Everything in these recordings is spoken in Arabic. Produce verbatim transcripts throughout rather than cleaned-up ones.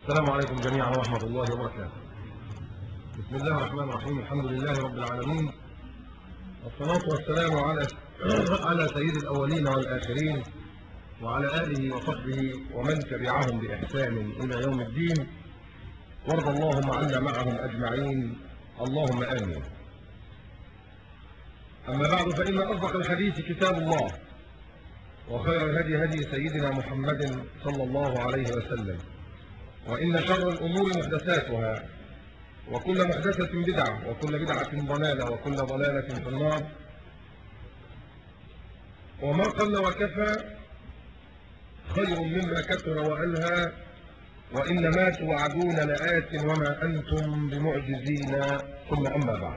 السلام عليكم جميعا ورحمة الله وبركاته. بسم الله الرحمن الرحيم، الحمد لله رب العالمين، والصلاة والسلام على على سيد الأولين والآخرين وعلى آله وصحبه ومن تبعهم بإحسان إلى يوم الدين، وارض اللهم عنا معهم أجمعين، اللهم آمين. أما بعد، فإن أصدق الحديث كتاب الله، وخير الهدي هدي سيدنا محمد صلى الله عليه وسلم، وإن شر الأمور محدثاتها، وكل محدثة بدعة، وكل بدعة ضلالة، وكل ضلالة في النار. وما قل وكفى خير مما كثر وألهى، وإنما توعدون لآت وما أنتم بمعجزين. ثم أما بعد،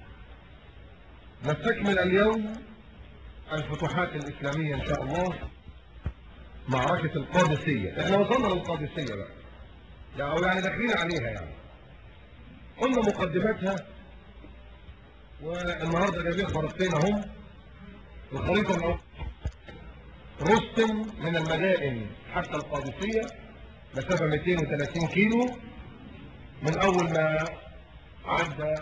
نستكمل اليوم الفتوحات الإسلامية إن شاء الله. معركة القادسية، احنا وصلنا للقادسية بقى، أو يعني داخلين عليها. يعني قلنا مقدمتها، والنهارده جايبين خريطتين اهم. الخريطة الأولى رستم من المدائن حتى القادسية مسافة مئتين وثلاثين كيلو، من أول ما عدى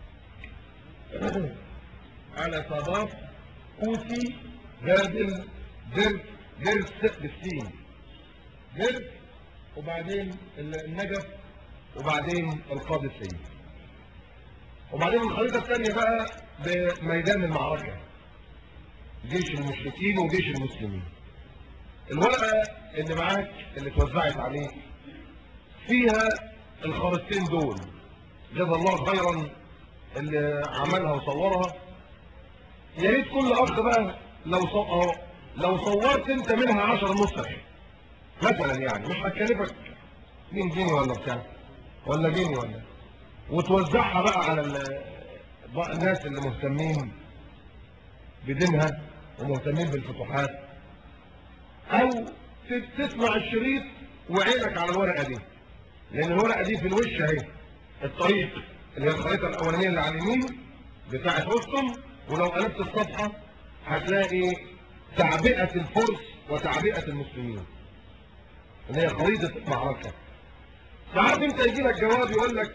على صداف كوسي بابل درس درس بالسين درس، وبعدين النجف، وبعدين القادسية. وبعدين الخريطة الثانية بقى بميدان المعركة، جيش المشركين وجيش المسلمين. الورقة اللي معاك اللي اتوزعت عليك فيها الخريطتين دول، جزا الله خيرا اللي عملها وصورها. يا ريت كل اخ بقى لو صور لو صورت انت منها عشر نسخ مثلا، يعني مش هتكلفك مية جنيه ولا بتاع ولا جنيه ولا، وتوزعها بقى على الناس اللي مهتمين بدينها ومهتمين بالفتوحات، او تسمع الشريط وعينك على الورقه دي، لان الورقه دي في الوش اهي الطريق اللي هي الخريطه الاولانيه اللي على اليمين بتاعت رستم، ولو قلبت الصفحه هتلاقي تعبئه الفرس وتعبئه المسلمين، اللي هي خريطه المعركه. ساعات انت يجي لك جواب يقول لك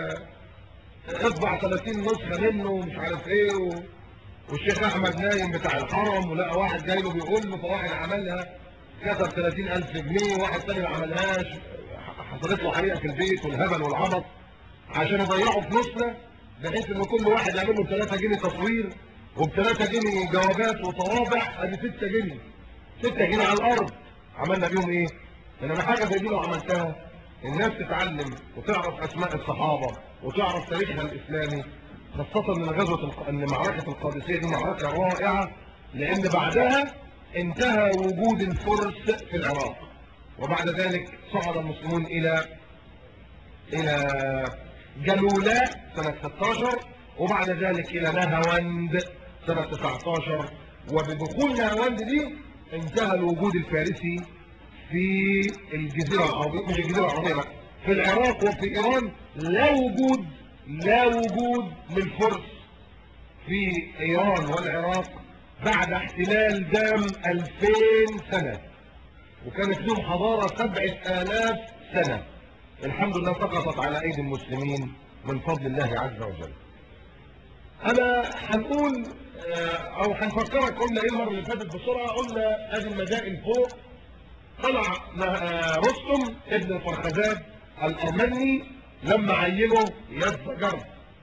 اطبع ثلاثين نسخه منه ومش عارف ايه، و... والشيخ احمد نايم بتاع الحرم، ولقى واحد جاي له بيقول له، فواحد عملها كتب ثلاثين ألف جنيه، وواحد ثاني ما عملهاش حصلت له حريقه في البيت والهبل والعبط، عشان يضيعوا فلوسنا، بحيث ان كل واحد يعمل له ثلاثة جنيه تصوير وب ثلاثة جنيه جوابات وطوابع، ادي ستة جنيه ستة جنيه على الارض. عملنا بيهم ايه؟ انما حاجه زي دي لو عملتها الناس تتعلم وتعرف اسماء الصحابه وتعرف تاريخها الاسلامي، خاصه ان غزوه ان معركه القادسيه دي معركه رائعه، لان بعدها انتهى وجود الفرس في العراق، وبعد ذلك صعد المسلمون الى الى جلولاء سنه ستة عشر، وبعد ذلك الى نهاوند سنه تسعة عشر، وبدخول نهاوند دي انتهى الوجود الفارسي في الجزيرة العربية، مش الجزيرة العربية بقى، في العراق وفي إيران. لا وجود لا وجود للفرس في إيران والعراق بعد احتلال دام ألفين سنة، وكانت لهم حضارة سبعة آلاف سنة، الحمد لله سقطت على أيدي المسلمين من فضل الله عز وجل. أنا هنقول أو هنفكرك، قلنا إيه المرة اللي فاتت بسرعة؟ قلنا أدي المدائن فوق. طلع رستم ابن فرخزاد الأرمني لما عينه يزدجرد.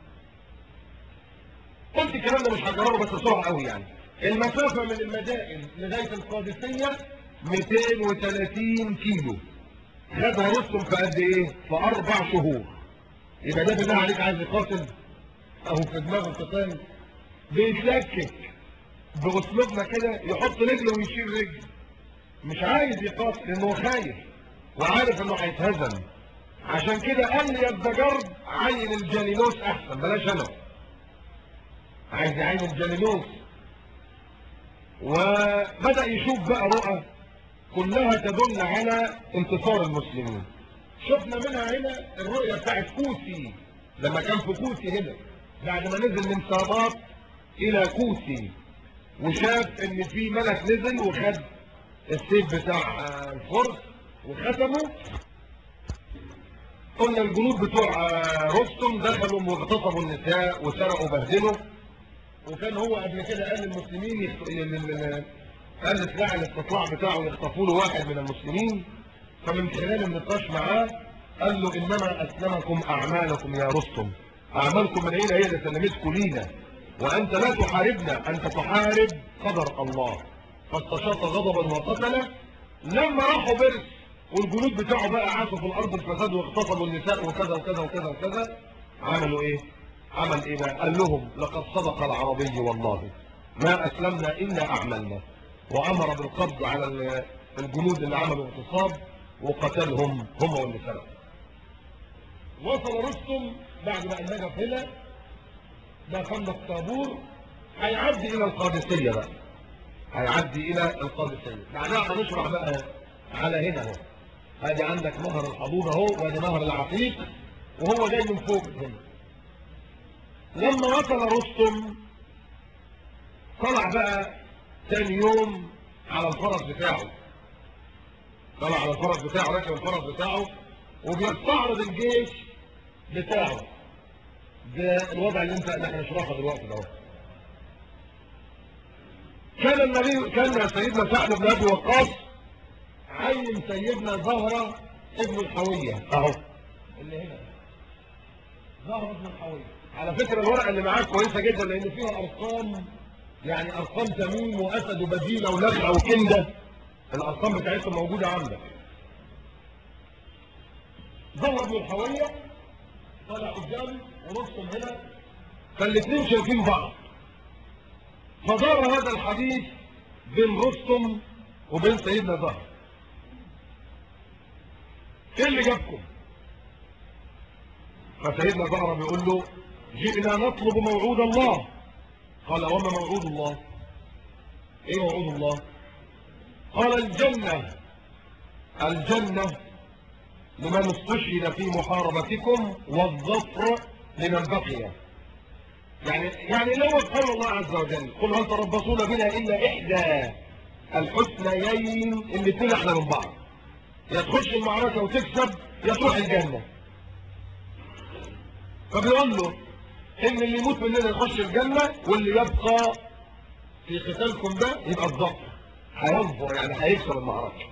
قلت الكلام ده مش هكرره بس بسرعه قوي. يعني المسافه من المدائن لغايه القادسيه مئتين وثلاثين كيلو، خدها رستم في قد ايه؟ في اربع شهور. يبقى ده بالله عليك عايز يقاتل او في دماغه قتال؟ بيتلكك باسلوبنا كده، يحط رجله ويشيل رجل، مش عايز يقاتل لانه خايف وعارف انه هيتهزم. عشان كده قال لي يزدجرد عين الجالينوس احسن، بلاش انا، عايز يعين الجالينوس. وبدأ يشوف بقى رؤى كلها تدل على انتصار المسلمين. شفنا منها هنا الرؤية بتاعت كوسي لما كان في كوسي هنا، بعد ما نزل من صادات الى كوسي، وشاف ان في ملك نزل وخد السيف بتاع الفرس وختمه، قلنا الجنود بتوع رستم دخلوا واغتصبوا النساء وسرقوا وبهدلوا، وكان هو قبل كده قال للمسلمين يخ... قال سلاح الاستطلاع بتاعه يخطفوا له واحد من المسلمين. فمن خلال النقاش معاه قال له انما اسلمكم اعمالكم يا رستم، اعمالكم من هنا هي اللي سلمتكم لينا، وانت لا تحاربنا، انت تحارب قدر الله. فاستشاط غضبا وقتله. لما راحوا برس والجنود بتاعه بقى عاشوا في الارض الفساد واغتصبوا النساء وكذا وكذا وكذا وكذا، عملوا ايه؟ عمل ايه بقى؟ قال لهم لقد صدق العربي والله ما اسلمنا الا اعمالنا، وامر بالقبض على الجنود اللي عملوا اغتصاب وقتلهم هم واللي سرقوا. وصل رستم بعد ما النجف هنا ده خندق طابور، هيعدي الى القادسيه بقى، هيعدي الى القادسيه. بعدها هنشرح بقى على هنا اهو، ادي عندك نهر الحضور اهو، وادي نهر العقيق، وهو جاي من فوق هنا. لما وصل رستم طلع بقى ثاني يوم على الفرس بتاعه، طلع على الفرس بتاعه، راكب الفرس بتاعه وبيستعرض الجيش بتاعه. ده الوضع اللي انت اللي احنا نشرحه دلوقتي ده. كان النبي كان سيدنا سعد بن ابي وقاص عين سيدنا زهره ابن الحويه اهو، اللي هنا زهره ابن الحويه. على فكره الورقه اللي معاك كويسه جدا لان فيها ارقام، يعني ارقام تميم واسد وبديله ونخعه وكنده، الارقام بتاعتهم موجوده عندك. زهره ابن الحويه طالع قدام ورستم هنا، فالاثنين شايفين بعض. فدار هذا الحديث بين رستم وبين سيدنا زهر. ايه اللي جابكم؟ فسيدنا زهر بيقول له جئنا نطلب موعود الله. قال وما موعود الله؟ ايه موعود الله؟ قال الجنة، الجنة لمن استشهد في محاربتكم والظفر لمن بقي. يعني يعني لو قال الله عز وجل قل هل تربصون بنا الا احدى الحسنيين، الاثنين احلى من بعض، يا تخش المعركه وتكسب يا تروح الجنه. فبيقول له ان اللي يموت مننا يخش الجنه، واللي يبقى في قتالكم ده يبقى الظفر، هينظر يعني هيكسب المعركه.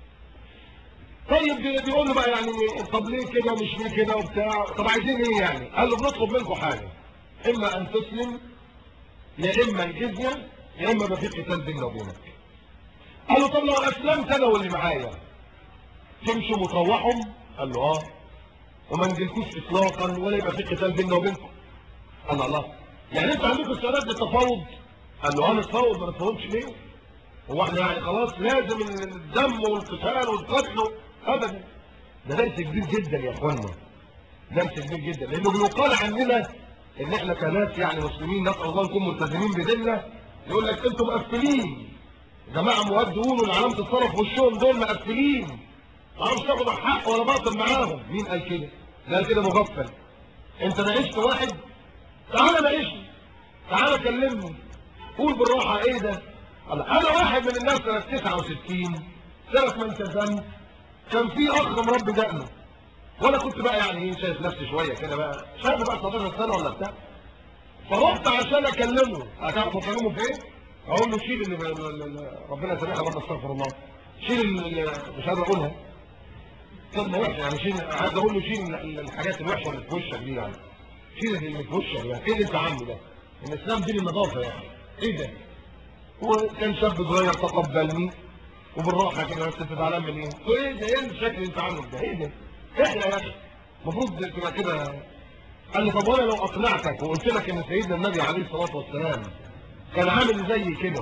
طيب بيقول له بقى يعني طب ليه كده مش ليه كده وبتاع، طب عايزين ايه يعني؟ قال له بنطلب منكم حاجه، اما ان تسلم يا اما الجزيه يا اما يبقى في قتال بيننا وبينك. قال له طب لو اسلمت انا واللي معايا تمشوا وتروحوا؟ قال له اه، وما نجيلكوش اطلاقا ولا يبقى في قتال بيننا وبينكم. قال له الله، يعني انت عندكم استعداد للتفاوض؟ قال له اه نتفاوض، ما نتفاوضش ليه؟ هو احنا يعني خلاص لازم الدم والقتال والقتل؟ ابدا. ده درس كبير جدا يا اخوانا، درس كبير جدا، لانه بيقال عننا ان احنا كناس يعني مسلمين نسال الله نكون ملتزمين بديننا، يقول لك انتم مقفلين، جماعه مودون والعلامه الطرف والشؤم دول مقفلين، ما تعرفش تاخد حق ولا باطل معاهم. مين قال كده؟ قال كده مغفل. انت ناقشت واحد؟ تعالى ناقشني، تعالى كلمني، قول بالراحه ايه ده؟ انا واحد من الناس سنه تسعة وستين سنه ما التزمت، كان في اخ مربي دقنه، وانا كنت بقى يعني ايه شايف نفسي شويه كده بقى شاب بقى سبعتاشر سنه ولا بتاع، فرحت عشان اكلمه. هتعرف اكلمه في ايه؟ اقول له شيل اللي ربنا يسامحها برضه استغفر الله، شيل اللي مش قادر اقولها كلمه وحشه يعني، شيل، عايز اقول له شيل الحاجات الوحشه اللي في وشك دي، يعني شيل اللي في وشك ده، ايه اللي انت عامله ده؟ الاسلام دين النظافه يعني، ايه ده؟ هو كان شاب صغير تقبلني وبالراحه كده، بس انت زعلان من ايه؟ ايه ده؟ ايه الشكل اللي انت عامله ده؟ ايه ده؟ احنا يا اخي المفروض تبقى كده. قال لي طب وانا لو اقنعتك وقلت لك ان سيدنا النبي عليه الصلاه والسلام كان عامل زي كده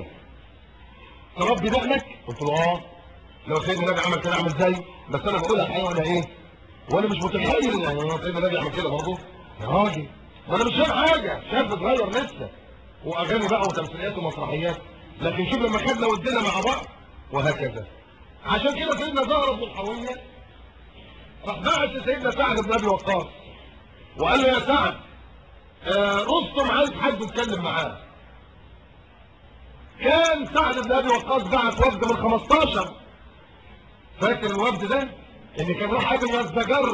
تربي دقنك؟ قلت له اه، لو سيدنا النبي عمل كده اعمل زي، بس انا بقول لك ايوه انا ايه؟ وانا مش متخيل يعني هو سيدنا النبي عمل كده برضه يا راجل، ما انا مش شايف حاجه، شاب صغير لسه، واغاني بقى وتمثيليات ومسرحيات، لكن شوف لما خدنا ودينا مع بعض وهكذا. عشان كده سيدنا زهره بن الحويه راح بعت سيدنا سعد بن ابي وقاص وقال له يا سعد آه رستم عايز حد يتكلم معاه. كان سعد بن ابي وقاص بعت وفد من خمستاشر، فاكر الوفد ده اللي كان راح قابل يزدجر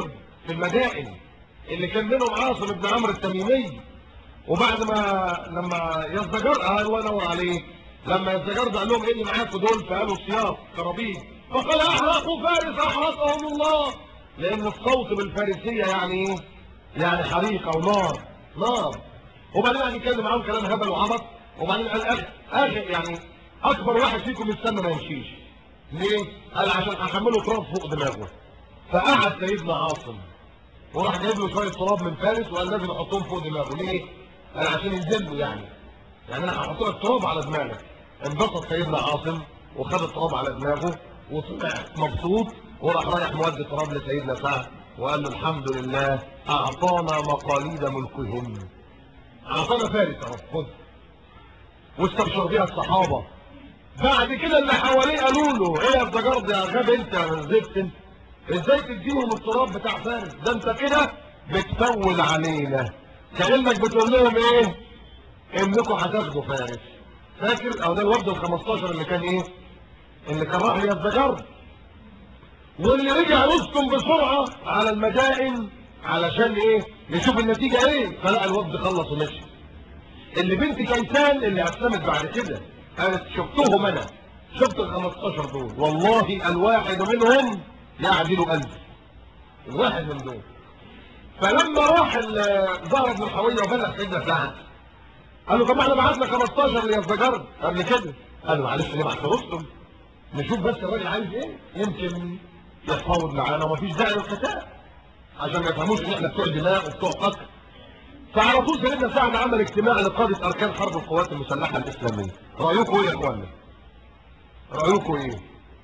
في المدائن اللي كان منهم عاصم بن عمرو التميمي. وبعد ما لما يزدجر اه الله ينور عليك، لما يزدجر قال لهم ايه اللي معاكم دول؟ فقالوا السياط كرابيج، فقال احرقوا فارس احرقهم الله، لان الصوت بالفارسيه يعني ايه؟ يعني حريق او نار نار. وبعدين قعد يتكلم معاهم كلام هبل وعبط، وبعدين قال اخر اخر يعني اكبر واحد فيكم يستنى ما يمشيش. ليه؟ قال عشان احمله تراب فوق دماغه. فقعد سيدنا عاصم وراح جايب له شويه تراب من فارس وقال لازم احطهم فوق دماغه. ليه؟ قال عشان ينزلوا يعني يعني انا هحط لك تراب على دماغك. انبسط سيدنا عاصم وخد التراب على دماغه وطلع مبسوط، وراح رايح مودي تراب لسيدنا سعد وقال له الحمد لله اعطانا مقاليد ملكهم، اعطانا فارس اهو خد. واستبشر بيها الصحابه. بعد كده اللي حواليه قالوا له ايه يا الزجرد يا غاب انت يا زفت انت، ازاي تديهم التراب بتاع فارس؟ ده انت كده بتفول علينا، كانك بتقول لهم ايه؟ انكم هتاخدوا فارس. فاكر؟ او ده الوفد ال خمستاشر اللي كان ايه؟ اللي كان راح ليزدجر، واللي رجع رستم بسرعه على المدائن علشان ايه؟ يشوف النتيجه ايه؟ فلقى الوفد خلص ومشي. اللي بنت كيسان اللي اسلمت بعد كده قالت شفتهم انا، شفت ال خمستاشر دول والله الواحد منهم يعدل ألف، الواحد من دول. فلما راح زهر بن الحويه وبلغ سيدنا سعد قال له طب احنا بعتنا خمستاشر ليزدجر قبل كده. قال له معلش نبعت لرستم نشوف بس الراجل عايز ايه، يمكن يتفاوض معانا ومفيش داعي للقتال عشان ما يفهموش ان احنا بتوع دماء وبتوع قتل. فعلى طول سيدنا سعد عمل اجتماع لقاده اركان حرب القوات المسلحه الاسلاميه. رايكم ايه يا اخوانا؟ رايكم ايه؟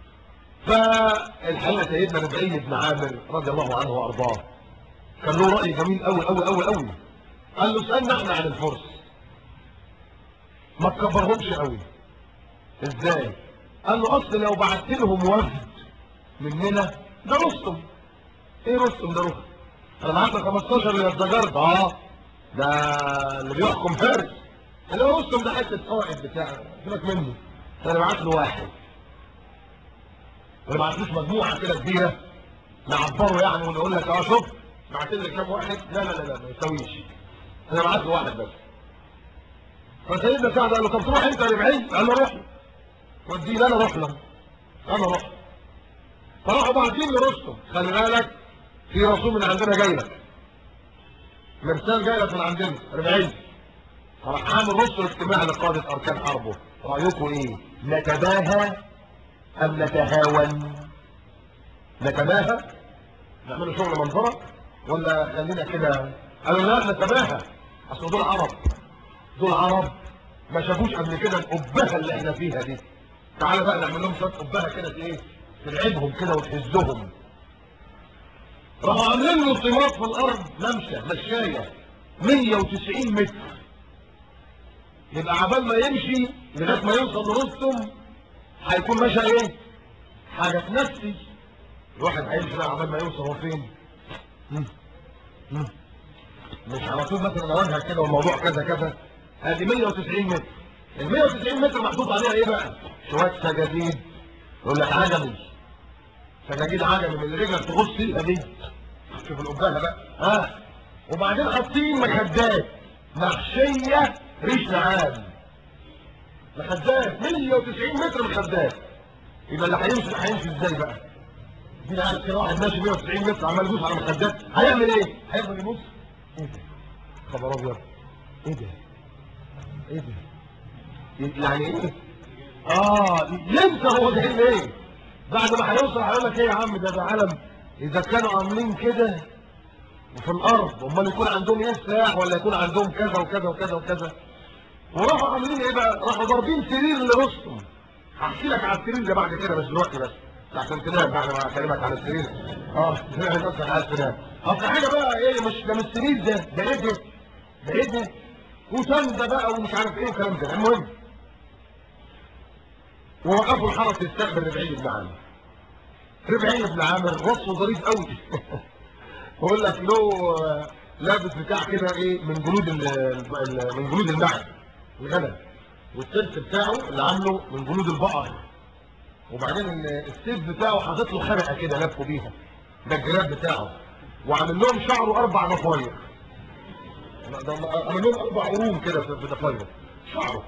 فالحقيقه سيدنا ربعي بن عامر رضي الله عنه وارضاه كان له راي جميل قوي قوي قوي قوي. قال له اسالنا احنا عن الفرس، ما تكبرهمش قوي. ازاي؟ قال له اصل لو بعت لهم وفد مننا ده رستم. ايه رستم ده؟ رستم انا بعت خمستاشر للزجرد اه ده اللي بيحكم فارس، اللي هو رستم ده حته قائد بتاعه سيبك منه. انا بعت له واحد، ما بعتلوش مجموعه كده كبيره نعبره يعني ونقول لك اه شوف بعت لي كام واحد. لا لا لا لا ما يساويش، انا بعت له واحد بس. فسيدنا سعد قال له طب تروح انت يا ربعي؟ قال له روح وديه. انا اروح له انا اروح. فراحوا باعتين لرستم خلي بالك في رسول من عندنا جاي لك، مرسال جاي لك من عندنا ربعي. فراح عامل رستم اجتماع لقاده اركان حربه. رايكم ايه؟ نتباهى ام نتهاون؟ نتباهى نعملوا شغل منظره ولا خلينا كده؟ قالوا لا نتباهى، اصل دول عرب، دول عرب ما شافوش قبل كده القبهه اللي احنا فيها دي. تعالى بقى نعمل لهم شويه قبهه كده ايه؟ تلعبهم كده وتهزهم. راحوا عاملين له طماط في الارض ممشى مشايه مية وتسعين متر، يبقى عبال ما يمشي لغايه ما يوصل لرستم هيكون ماشي ايه؟ حاجه تنسي. الواحد هيمشي بقى عبال ما يوصل هو فين؟ مم. مم. مش على طول مثلا اواجهك كده والموضوع كذا كذا. ادي مية وتسعين متر، ال مية وتسعين متر محطوط عليها ايه بقى؟ شويه سجاجيد، يقول لك عجمي، سجاجيد عجمي من اللي رجلك تغص فيها دي. شوف القباله بقى ها. وبعدين حاطين مخدات محشيه ريش نعام، مخدات مية وتسعين متر مخدات. يبقى اللي هيمشي هيمشي ازاي بقى؟ دي عارف كده واحد ماشي مية وتسعين متر عمال يدوس على مخدات هيعمل ايه؟ هيفضل يبص ايه ده؟ خبر ابيض ايه ده؟ ايه ده؟ يعني ايه؟ اه ينسى هو جاي ليه؟ بعد ما هيوصل هيقول لك ايه يا عم ده ده عالم اذا كانوا عاملين كده وفي الارض امال يكون عندهم ايه سلاح ولا يكون عندهم كذا وكذا وكذا وكذا. وراحوا عاملين ايه بقى؟ راحوا ضاربين سرير لرستم. هحكي لك على السرير ده بعد كده مش دلوقتي بس عشان تنام بعد ما اكلمك عن السرير. اه نفسك عايز تنام. اصل حاجه بقى ايه مش ده مش السرير ده ده ايه ده؟ ده ايه ده؟ وسنده بقى ومش عارف ايه والكلام ده. المهم ووقفوا الحرس يستقبل ربعي بن عامر. ربعي بن عامر وصفه ظريف قوي. بقول لك له لابس بتاع كده ايه من جلود من جلود المعز الغنم، والسلس بتاعه اللي عامله من جلود البقر، وبعدين السيف بتاعه حاطط له خرقه كده لفه بيها، ده الجلاد بتاعه. وعامل لهم شعره اربع ضفاير. عامل لهم اربع قرون كده في ضفايره شعره.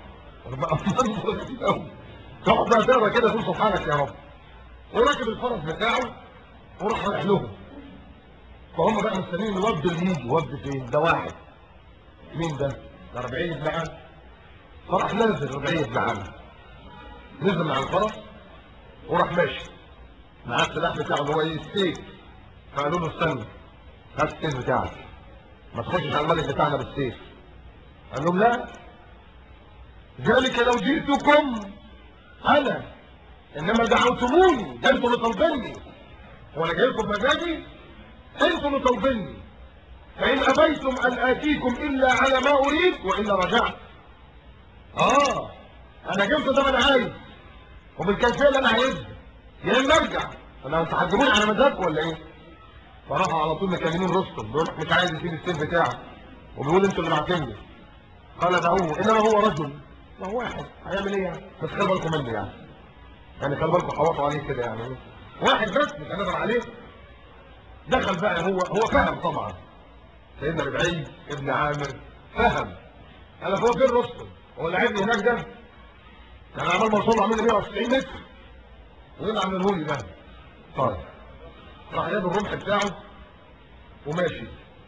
تقعد بقى تقرا كده تقول سبحانك يا رب. وراكب الفرس بتاعه وراح رايح لهم. فهم بقى مستنيين الوفد اللي يجي. وفد فين؟ ده واحد. مين ده؟ ده ربيعي بن عامر. فراح نازل ربيعي بن عامر، نزل مع الفرس وراح ماشي معاه السلاح بتاعه اللي هو ايه؟ السيف. فقالوا له استنى، هات السيف بتاعك، ما تخشش على الملك بتاعنا بالسيف. قال لهم لا، ذلك لو جئتكم انا، انما دعوتموني، ده انتوا اللي طالبيني، وانا جاي لكم مزاجي، انتوا اللي طالبيني. فان ابيتم ان اتيكم الا على ما اريد والا رجعت. اه انا جبت ده ما انا عايز وبالكيفيه اللي انا عايزها، يا اما ارجع. انا انتوا هتجيبوني على مزاجكم ولا ايه؟ فراحوا على طول مكلمين رستم، بيقول لك مش عايز يسيب السيف بتاعه، وبيقول انتوا اللي بعتني. قال دعوه انما هو رجل، ما هو واحد هيعمل ايه يعني؟ بس خلي بالكم مني يعني، يعني خلي بالكم حوطوا عليه كده يعني، واحد بس مش هنقدر عليه. دخل بقى هو هو فهم طبعا، سيدنا ربيعي ابن عامر فهم. انا هو فين رستم؟ هو اللي عايزني هناك ده؟ يعني عمال ما وصل له عامل مية وتسعين متر، وايه اللي عامله لي ده؟ طيب راح جاب الرمح بتاعه وماشي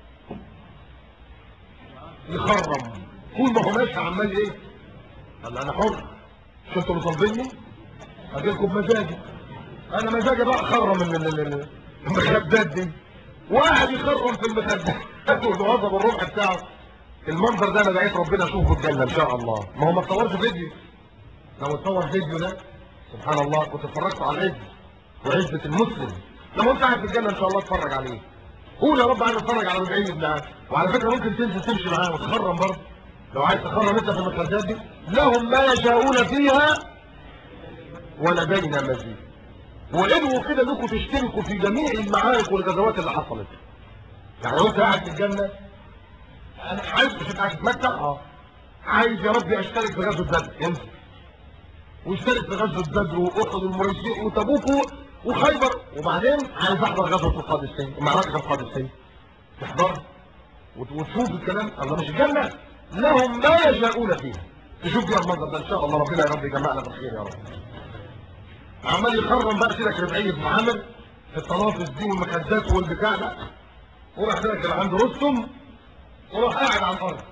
يخرم. طول ما هو ماشي عمال ايه؟ قال انا حر، مش انتوا اللي طالبيني؟ اجي لكم بمزاجي، انا مزاجي بقى اخرم المخدات دي. وقاعد يخرم في المخدات ويضرب الرمح بتاعه. المنظر ده انا دعيت ربنا اشوفه في الجنه ان شاء الله. ما هو ما اتصورش فيديو، لو اتصور فيديو ده سبحان الله كنت اتفرجت على العز وعزه المسلم. لما انت قاعد في الجنه ان شاء الله اتفرج عليه. قول يا رب عايز اتفرج على ربيعي بن عامر. وعلى فكره ممكن تنزل تمشي معاه وتخرم برضه لو عايز تخرم انت في المخدات دي. لهم ما يشاءون فيها ولدينا مزيد. وادعوا كده انكم تشتركوا في جميع المعارك والغزوات اللي حصلت. يعني لو انت قاعد في الجنه انا عايز مش قاعد تتمتع، اه عايز يا رب اشترك في غزوه بدر، انزل واشترك في غزوه بدر واحد والمريسيع وتبوك وخيبر. وبعدين عايز احضر غزوه القادسيه، معركه القادسيه، تحضر وتشوف الكلام. الله مش الجنه لهم ما يشاءون فيها. تشوف فيها المنظر ده ان شاء الله. ربنا يا رب يجمعنا بالخير يا رب. عمال يخرم بقى سيدك ربيعي بن عامر في الطلافس دي والمخدات والبتاع ده، وراح داخل عند رستم وراح قاعد على الارض.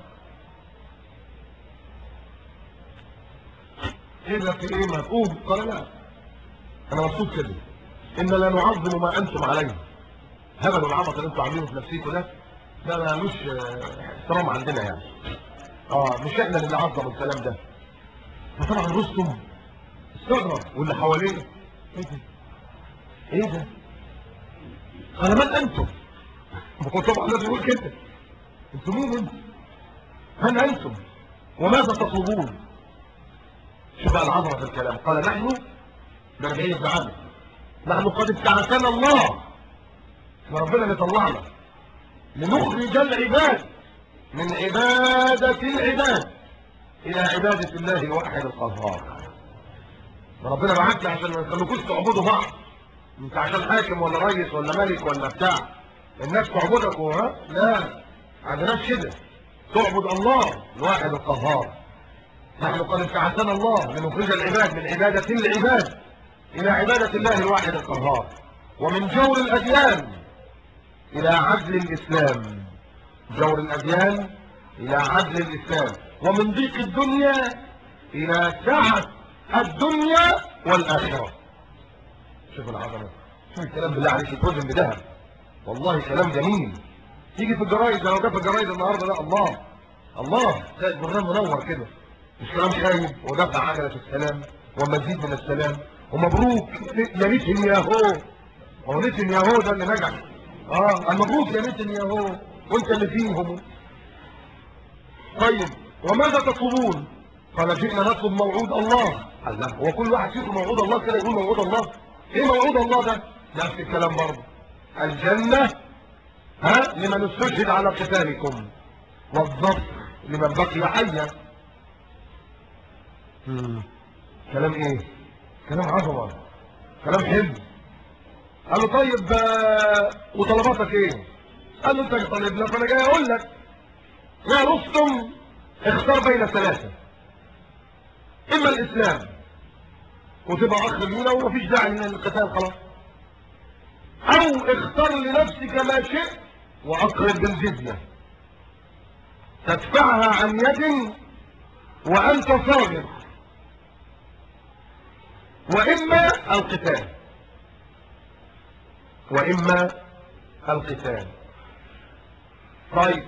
ايه ده في ايه؟ ما تقوم؟ قال لا انا مبسوط كده، ان لا نعظم ما انتم عليه. هبل العبط اللي انتم عاملينه في نفسيكم ده ده ملوش احترام عندنا يعني. اه مش احنا اللي نعظم الكلام ده. فطبعا رستم استغرب واللي حواليه ايه ده؟ ايه ده؟ قال من انتم؟ هو طبعا لازم يقول كده، انتم مين انتم؟ من انتم؟ وماذا تطلبون؟ شوف بقى العظمه في الكلام. قال نحن ربيعي بن عامر، نحن قد ابتعثنا الله، وربنا اللي طلعنا لنخرج العباد من عباده العباد الى عباده الله الواحد القهار. وربنا بعتنا عشان ما نخليكوش تعبدوا بعض، انت عشان حاكم ولا رئيس ولا ملك ولا بتاع الناس تعبدك وها، لا ما عندناش كده، تعبد الله الواحد القهار. نحن قد ابتعثنا الله لنخرج العباد من عباده العباد الى عباده الله الواحد القهار، ومن جور الاديان الى عدل الاسلام، جور الاديان الى عدل الاسلام، ومن ضيق الدنيا الى سعه الدنيا والاخره. شوف العظمه، شوف الكلام بالله عليك يتوزن بذهب، والله كلام جميل. تيجي في الجرايد لو جاب في الجرايد النهارده ده الله الله تلاقي البرنامج منور كده، مش كلام خايب ودفع عجله السلام ومزيد من السلام ومبروك يا نتنياهو. هو نتنياهو ده اللي نجح، اه المبروك يا نتنياهو وانت اللي فيهم. طيب وماذا تطلبون؟ قال جئنا نطلب موعود الله. الله هو كل واحد فيكم موعود الله كده يقول موعود الله؟ ايه موعود الله ده؟ نفس الكلام برضه، الجنه ها لمن استشهد على قتالكم والظفر لمن بقي حيا. كلام ايه؟ كلام عظمه، كلام حلو. قال له طيب وطلباتك ايه؟ قال له انت طالبنا فانا جاي اقول لك يا رستم اختار بين ثلاثه، اما الاسلام وتبقى اخ لينا ومفيش داعي للقتال خلاص، او اختار لنفسك ما شئت واقرب بالجزيه تدفعها عن يد وانت صاغر، واما القتال واما القتال. طيب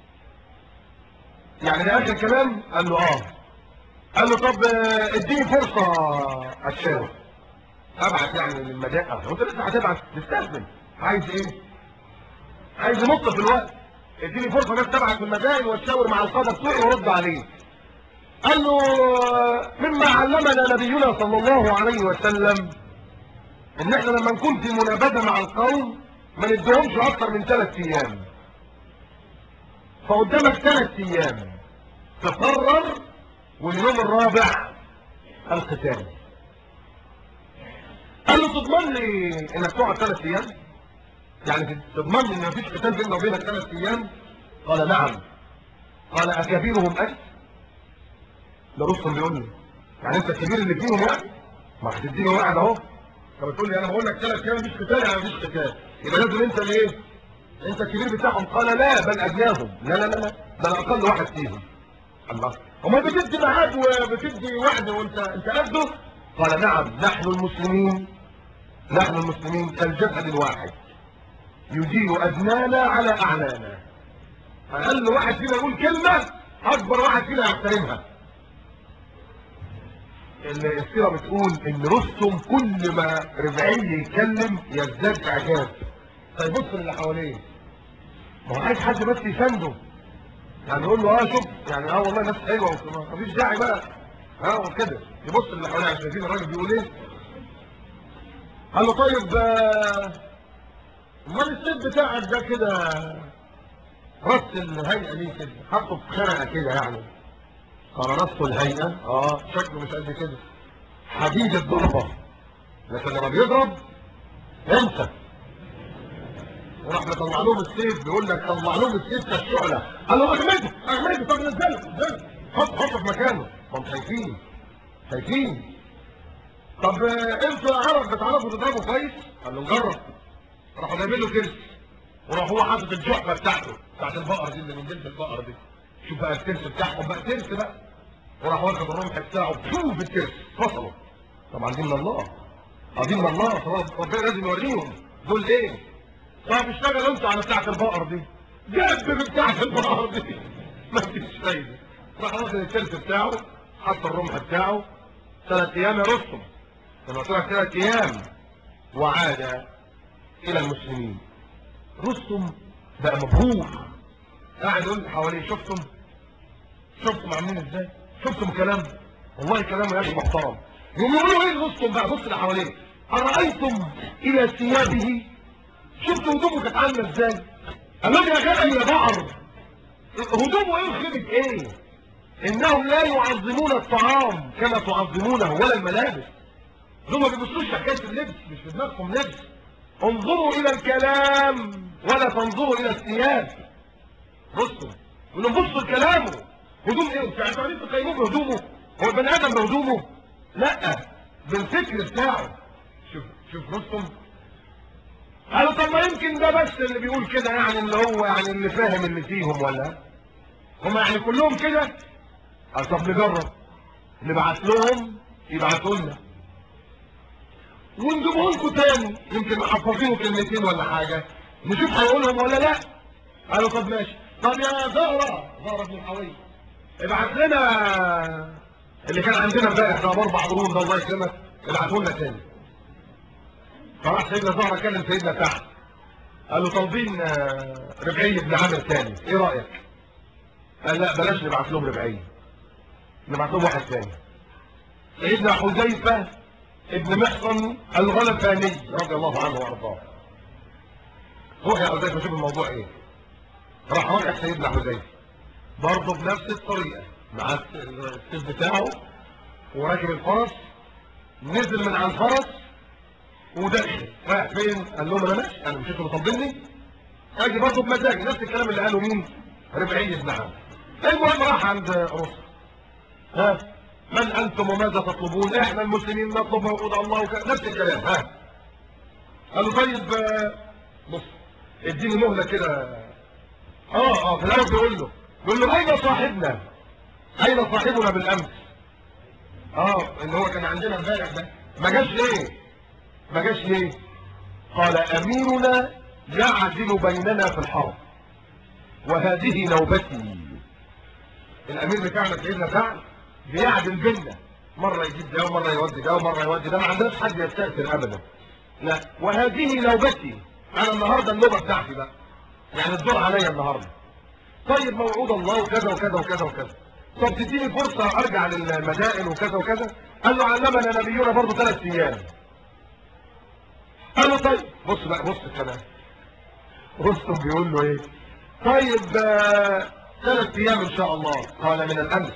يعني ده اخر كلام؟ قال له اه. قال له طب اديني فرصه اتشاور، ابعت يعني للمدائن. وانت لسه هتبعت تستقبل، عايز ايه؟ عايز نقطه في الوقت، اديني فرصه بس تبعت في المدائن واتشاور مع القاده بتوعي وارد عليه. قال له مما علمنا نبينا صلى الله عليه وسلم ان احنا لما نكون في منابذه مع القوم ما نديهمش اكتر من ثلاث ايام، فقدامك ثلاث ايام تقرر، واليوم الرابع القتال. قال له تضمن لي انك تقعد ثلاث ايام؟ يعني تضمن لي ان مفيش قتال بيننا وبينك ثلاث ايام؟ قال نعم. قال اكابرهم انت؟ ده رستم بيقول له يعني انت الكبير اللي فيهم يعني؟ ما هتديني واحد اهو، انت بتقول لي انا بقول لك ثلاث ايام مفيش قتال يعني مفيش قتال، يبقى لازم انت اللي ايه؟ انت الكبير بتاعهم. قال لا بل ادناهم، لا لا لا لا ده انا اقل واحد فيهم. الله، امال بتدي ميعاد وبتدي وعد وانت انت قده؟ قال نعم، نحن المسلمين نحن المسلمين كالجسد الواحد يجير ادنانا على اعلانا، اقل واحد فينا يقول كلمه اكبر واحد فينا يحترمها. السيره بتقول ان رستم كل ما ربعي يتكلم يزداد اعجاب، فيبص للي حواليه، ما هو عايز حد بس يسنده، يعني يقول له اه شوف يعني اه والله ناس حلوه مفيش داعي بقى ها وكده، يبص للي حواليه شايفين الراجل بيقول ايه. قال له طيب امال السيف بتاعك ده كده رص الهيئه ليه كده؟ حطه في خرقه كده يعني. قال رص الهيئه اه شكله مش قد كده، حديد الضربه، لكن لما بيضرب انت. وراح مطلع لهم السيف، بيقول لك طلع لهم السيف كالشعله. قال له اغمده اغمده، طب نزله نزله حط حطه في مكانه. هم شايفين شايفين طب انتوا يا عرب بتعرفوا تضربوا كويس؟ قال له نجرب. راحوا جايبين له ترس، وراح هو حاطط الجحفه بتاعته بتاعت البقر دي اللي من جلد البقر دي. شوف بقى الترس بتاعهم بقى ترس بقى، وراح واخد الرمح بتاعه في الترس فصله. طبعا دي من الله، دي من الله، خلاص ربنا لازم يوريهم دول ايه. طب اشتغلوا انتوا على بتاعت البقر دي، جاب بتاعت البقر دي مفيش فايده. راح واخد الترس بتاعه، حط الرمح بتاعه. ثلاث ايام يا رستم، لما طلع ثلاث ايام وعاد الى المسلمين. رستم بقى مبهور، قاعد يقول حواليه شفتم شفتم عاملين ازاي؟ شفتم كلام؟ والله كلامه يا اخي محترم. يقوم يقولوا ايه لرستم بقى؟ بص اللي حواليه، ارايتم الى ثيابه؟ شفتوا هدومه كانت عامله ازاي؟ قال لهم يا جدع يا بقر، هدومه ايه وخيبه ايه؟ انهم لا يعظمون الطعام كما تعظمونه ولا الملابس. دول ما بيبصوش حكايه اللبس، مش في دماغهم لبس. انظروا الى الكلام ولا تنظروا الى الثياب. بصوا يقول لهم بصوا لكلامه، هدوم ايه؟ انتوا عايزين تقيموه بهدومه؟ هو البني ادم بهدومه؟ لا، بالفكر بتاعه. شوف شوف رستم قالوا طب ما يمكن ده بس اللي بيقول كده، يعني اللي هو يعني اللي فاهم اللي فيهم، ولا هم يعني كلهم كده؟ قال طب نجرب، نبعت لهم يبعتوا لنا ونجيبه لكم تاني، يمكن محفظينه كلمتين ولا حاجه، نشوف هيقولهم ولا لا. قالوا طب ماشي. طب يا زهره زهره بن الحوية، ابعت لنا اللي كان عندنا امبارح ده باربع قرون ده الله يكرمك، ابعته لنا تاني. فراح سيدنا زهره كلم سيدنا تحت، قال له طالبين ربعي بن عامر تاني، ايه رايك؟ قال لا بلاش نبعت لهم ربعي، نبعت لهم واحد تاني. سيدنا حذيفه ابن محصن الغلفاني رضي الله عنه وارضاه، روح يا حذيفه شوف الموضوع ايه. راح راجع سيدنا حذيفه برضه بنفس الطريقه، مع السيف بتاعه وراكب الفرس، نزل من على الفرس ودخل. رايح فين؟ قال لهم انا ماشي، انا مش انتوا مطالبيني؟ اجي برضه بمزاجي، نفس الكلام اللي قاله مين؟ ربعي بن عامر. المهم راح عند رستم. ها من انتم وماذا تطلبون؟ احنا المسلمين نطلب موعود الله وك... نفس الكلام. ها قال له طيب بص اديني مهله كده. اه اه في الاول بيقول له بيقول له اين صاحبنا؟ اين صاحبنا بالامس؟ اه اللي هو كان عندنا امبارح ده ما جاش ليه؟ ما جاش ليه؟ قال اميرنا يعدل بيننا في الحرب وهذه نوبتي. الامير بتاعنا سيدنا سعد بيعدل بيننا، مره يجيب ده ومره يودي ده ومره يودي ده، ما عندناش حد يستأثر ابدا. لا وهذه نوبتي، انا النهارده النوبه بتاعتي بقى، يعني الدور عليا النهارده. طيب موعود الله وكذا وكذا وكذا وكذا، طب تديني فرصه ارجع للمدائن وكذا وكذا. قال له علمنا نبينا برضه ثلاث ايام. قال له طيب بص بقى بص الكلام. رستم بيقول له ايه؟ طيب آه ثلاث ايام ان شاء الله. قال من الامس.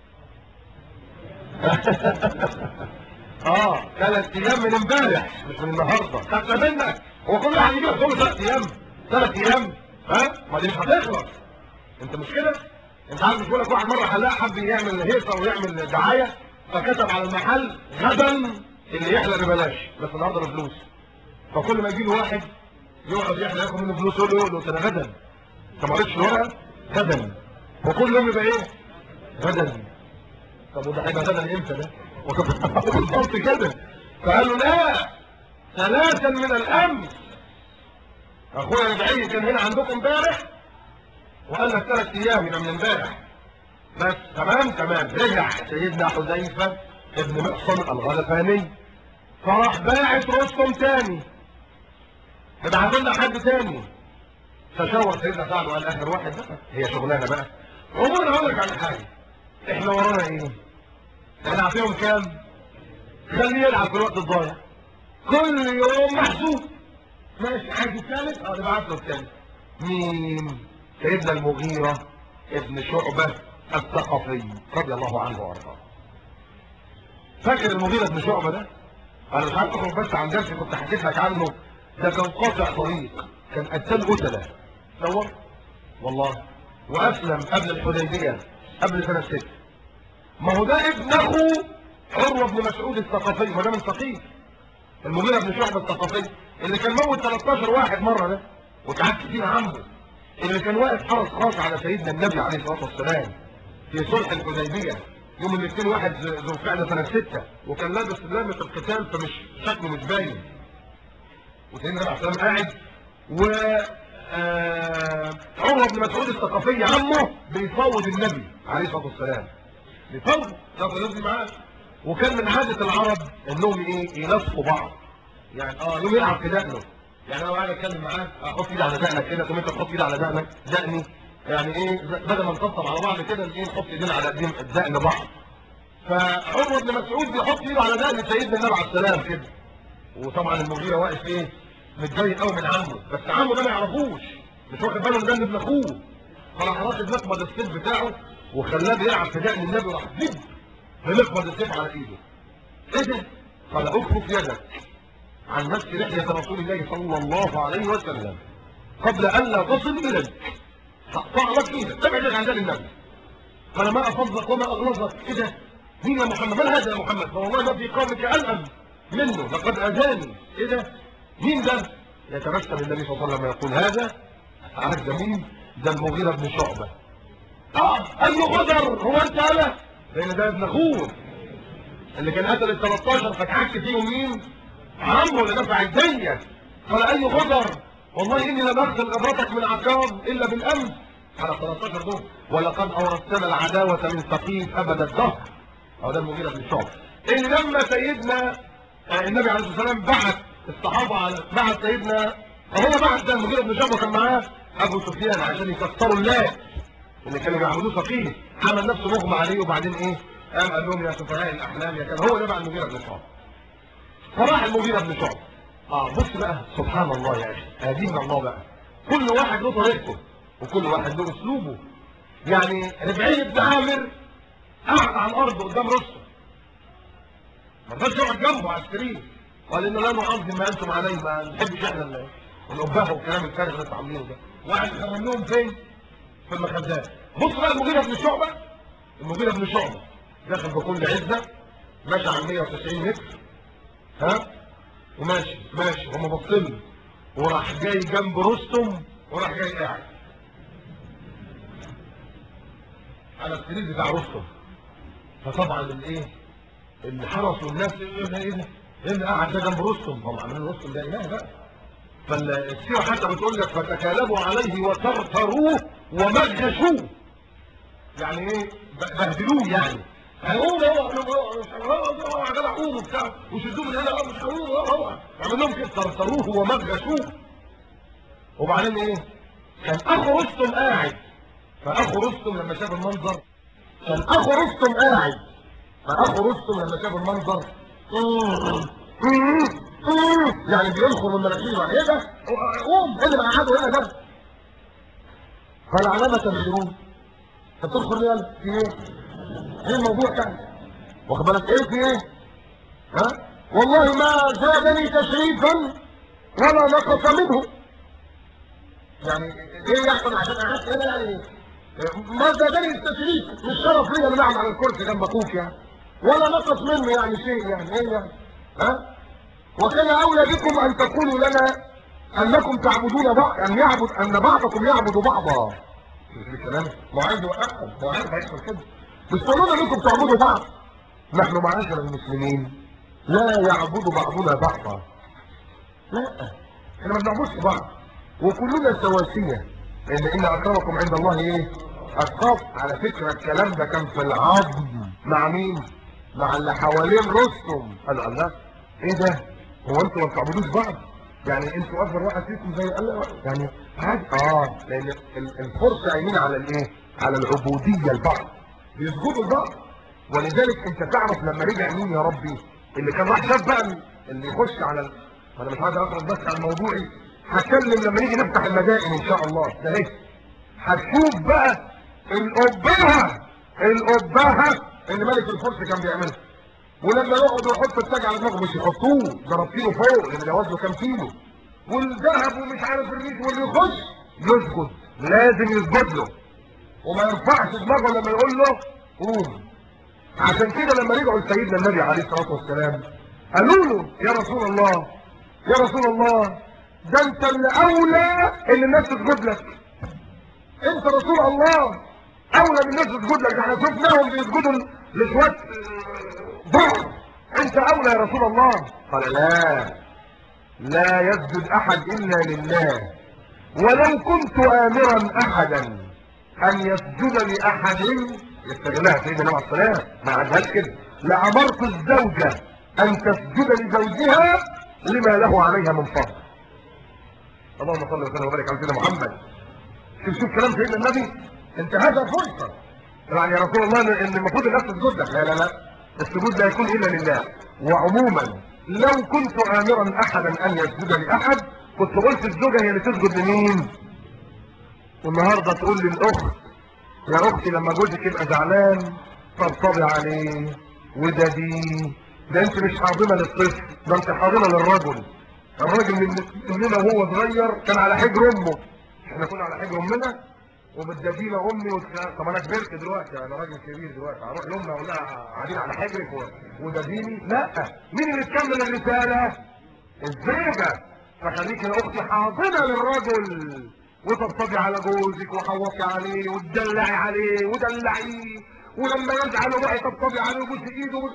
اه ثلاث ايام من امبارح مش من النهارده. خدت منك هو كل واحد يجي يقول له ثلاث ايام ثلاث ايام ها؟ ما دي مش هتخلص. انت مش كده؟ انت عارف بيقول لك واحد مره حلاق حب يعمل هيصه ويعمل دعايه فكتب على المحل غدا اللي يحلق ببلاش بس النهارده بفلوس. فكل ما يجي له واحد يقعد يحلق ياخد منه فلوس يقول له يقول له انا غدا. انت ما قريتش الورقه؟ غدا. وكل يوم يبقى ايه؟ غدا. طب وده هيبقى غدا امتى ده؟ بالظبط كده. فقال له لا ثلاثا من الامس. اخويا البعيد كان هنا عندكم امبارح وقال لك ثلاث ايام من امبارح بس. تمام تمام. رجع سيدنا حذيفه ابن محصن الغلفاني فراح باعت رستم تاني ابعت لنا حد تاني. تشاور سيدنا سعد وقال اخر واحد بقى هي شغلانه بقى. عموما هقول لك على حاجه، احنا ورانا ايه؟ احنا عارفينهم كام؟ خليه يلعب في الوقت الضايع كل يوم محسوب. ماشي عايز الثالث؟ اه نبعت له الثالث. مين؟ سيدنا المغيرة ابن شعبة الثقفي رضي الله عنه وارضاه. فاكر المغيرة ابن شعبة ده؟ انا مش عارف اخرج بس عن درسي كنت حكيت لك عنه. ده كان قاطع طريق، كان قتال قتلة تصور والله، واسلم قبل الحديبية قبل سنة ستة. ما هو ده ابن اخو عروة بن مسعود الثقفي، ما ده من ثقيف. المغيرة بن شعبة الثقفي اللي كان موت ثلاثتاشر واحد مرة ده وتعبت فيه عمه، اللي كان واقف حرس خاص على سيدنا النبي عليه الصلاة والسلام في صلح الحديبية يوم الاثنين واحد ذو القعدة سنة ستة، وكان لابس لامة القتال فمش شكله مش باين. وسيدنا النبي عليه الصلاة والسلام قاعد و آه... عروة بن مسعود الثقفي عمه بيفوض النبي عليه الصلاة والسلام، بيفوض ياخد النبي معاه. وكان من عادة العرب انهم ايه يلصقوا بعض، يعني اه يوم يلعب في دقنه. يعني انا قاعد اتكلم معاه احط ايدي على دقنك كده ثم انت تحط ايدي على دقنك دقني، يعني ايه بدل ما نطبطب على بعض كده ايه نحط ايدينا على دقن بعض. فعمر بن مسعود بيحط ايده على دقن سيدنا النبي عليه السلام كده، وطبعا المغيرة واقف ايه متضايق قوي من عمه، بس عمه ده ما يعرفوش مش واخد باله ان ده ابن اخوه. فراح واخد مقبض السيف بتاعه وخلاه بيلعب في دقن النبي وراح دب بمقبض السيف على ايده. ايه ده؟ قال اكفف يدك عن مس لحية رسول الله صلى الله عليه وسلم قبل ان لا تصل اليك، تقطع لك ايدك تبعدك عن دقن النبي. قال ما افضلك وما اغلظك. ايه ده؟ مين يا محمد؟ من هذا يا محمد؟ فوالله ما في قومك الأم منه لقد اذاني. ايه ده؟ مين ده؟ يتبسم النبي صلى الله عليه وسلم ويقول هذا. عارف ده مين؟ ده المغيرة بن شعبة. اه اي غدر هو انت انا؟ لان ده ابن اخوه اللي كان قتل ال ثلاثتاشر فتحك فيهم مين؟ عمه اللي دفع الدية. قال اي غدر والله اني لم اخذ غبرتك من عكاظ الا بالامس على ثلاثتاشر دول ولقد اورثنا العداوة من ثقيف ابد الدهر. هو ده المغيرة بن شعبة اللي لما سيدنا النبي عليه الصلاة والسلام بعث الصحابة على بعث سيدنا هو بعث ده المغيرة بن شعبة كان معاه ابو سفيان عشان يكسروا الله اللي كانوا بيعبدوه ثقيف، عمل نفسه مغمى عليه وبعدين ايه قام قال لهم يا سفهاء الاحلام يا كان هو ده بقى المغيرة بن شعبة. فراح المغيرة بن شعبة. اه بص بقى سبحان الله يا اخي هذه من الله بقى، كل واحد له طريقته وكل واحد له اسلوبه. يعني ربعي بن عامر قعد على الارض قدام رستم ما رضاش يقعد جنبه عسكري، قال ان لا نعظم ما انتم عليه ما نحبش احنا الأبهة والكلام الفارغ اللي انتوا عاملينه ده، واحد خرم لهم فين؟ في المخزات. بص بقى المغيرة بن شعبة، المغيرة بن شعبة داخل بكل عزة، ماشي على مية وتسعين متر، ها؟ وماشي ماشي هم باصين، وراح جاي جنب رستم، وراح جاي قاعد على السرير بتاع رستم. فطبعا الايه؟ اللي حرسوا الناس ايه ده ايه ده؟ ايه اللي قاعد ده جنب رستم؟ هم عاملين رستم ده اله بقى. فالسيره حتى بتقول لك فتكالبوا عليه وترتروه ومجشوه. يعني ايه؟ بهدلوه يعني. هيقوم هو مش هو يا جدع قوموا وبتاع وشدوه من هنا مش هيقوم هو هو يعمل لهم كده ترتروه ومجشوه. وبعدين ايه؟ كان اخو رستم قاعد، فاخو رستم لما شاف المنظر، كان اخو رستم قاعد فاخو رستم لما شاف المنظر يعني بينخر من مناخيره. ايه ده؟ قوم ايه اللي قعدوا هنا ده؟ فالعلامه تنخرون. انت بتنخر ليه؟ قال في ايه؟ ايه الموضوع يعني؟ واخد بالك ايه في ايه؟ ها؟ والله ما زادني تشريفا ولا نقص منه. يعني ايه يحصل عشان قعدت هنا يعني؟ ما زادني التشريف، مش شرف لي ان اقعد على الكرسي جنب اخوك يعني، ولا نقص منه يعني شيء يعني ايه يعني؟ ها؟ وكان اولى بكم ان تقولوا لنا انكم تعبدون بعض، ان يعبد ان بعضكم يعبد بعضا. مش الكلام ما عايز يوقفكم، ما عايز هيحصل كده. مش تقولوا لنا انكم تعبدوا بعض. نحن معاشر المسلمين لا يعبد بعضنا بعضا. لا، احنا ما بنعبدش بعض، وكلنا سواسيه. ان ان اكرمكم عند الله ايه؟ اتقاكم. على فكره الكلام ده كان في العظم مع مين؟ مع اللي حوالين رستم. قالوا الله ايه ده؟ هو انتوا ما بتعبدوش بعض؟ يعني انتوا اكبر واحد فيكم زي الله يعني عادي. اه لان الفرس قايمين على الايه؟ على العبوديه لبعض، بيسجدوا لبعض. ولذلك انت تعرف لما رجع مين يا ربي؟ اللي كان راح شاف بقى اللي يخش على ال... انا مش عايز اخرج بس عن موضوعي، هتكلم لما نيجي نفتح المدائن ان شاء الله. ده ايه؟ هتشوف بقى القبهه القبهه اللي ملك الفرس كان بيعملها. ولما يقعدوا يحطوا التاج على دماغه مش يحطوه، ده رابطينه فوق لان ده وزنه كام كيلو، والذهب ومش عارف الريش، واللي يخش يسجد، لازم يسجد له وما يرفعش دماغه لما يقول له قوم. عشان كده لما رجعوا لسيدنا النبي عليه الصلاه والسلام قالوا له يا رسول الله يا رسول الله ده انت اللي اولى ان الناس تسجد لك، انت رسول الله اولى من الناس تسجد لك. احنا شفناهم بيسجدوا لشويه ضعف، انت اولى يا رسول الله. قال لا لا يسجد احد الا لله، ولو كنت امرا احدا ان يسجد لاحد يستغلها سيدنا النبي عليه الصلاه ما عندهاش كده، لامرت الزوجه ان تسجد لزوجها لما له عليها من فضل. اللهم صل وسلم وبارك على سيدنا محمد. شوف شوف كلام سيدنا النبي، انت هذا فرصه يعني يا رسول الله ان المفروض الناس تسجد لك. لا لا لا، السجود لا يكون الا لله. وعموما لو كنت امرا احدا ان يسجد لاحد كنت قلت الزوجه هي اللي تسجد لمين. والنهارده تقول للاخت يا اختي لما جوزك يبقى زعلان طبطبي عليه وده دي ده انت مش حاضنه للطفل، ده انت حاضنه للرجل. الراجل مننا وهو صغير كان على حجر امه، احنا كنا على حجر امنا وبتدفينا امي وتخ... طب انا كبرت دلوقتي، انا راجل كبير دلوقتي، هروح لامي اقول لها قاعدين على حجرك و... ودفيني؟ لا، مين اللي تكمل الرساله؟ الزوجه. فخليك يا اختي حاضنه للرجل وتطبطبي على جوزك وحوطي عليه وتدلعي عليه ودلعيه، ولما يزعل روحي طبطبي عليه وبوسي ايده و...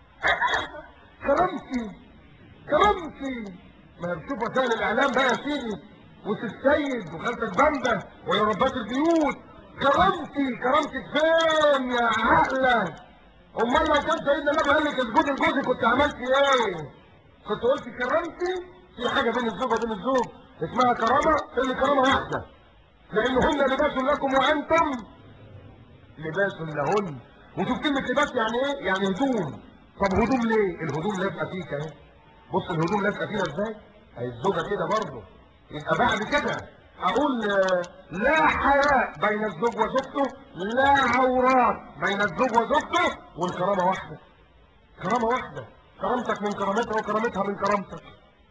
كرمتي كرمتي. ما بتشوف وسائل الاعلام بقى يا سيدي وتستيد وخالتك بامبا ويا ربات البيوت، كرمتي كرمتك فين يا عقله؟ امال لو كان سيدنا النبي قال لك اسجدي لجوزك كنت عملتي ايه؟ كنت قلت كرمتي. في حاجه بين الزوج وبين الزوج اسمها كرامه، اللي كرامه واحده، لانهن لباس لكم وانتم لباس لهن. وشوف كلمه لباس يعني ايه؟ يعني هدوم. طب هدوم ليه؟ الهدوم لازقه فيك اهي، بص الهدوم لازقه فينا ازاي؟ اهي الزوجه كده برضه. يبقى بعد كده اقول لا حياء بين الزوج وزوجته، لا عورات بين الزوج وزوجته، والكرامه واحده. كرامه واحده، كرامتك من كرامتها وكرامتها من كرامتك.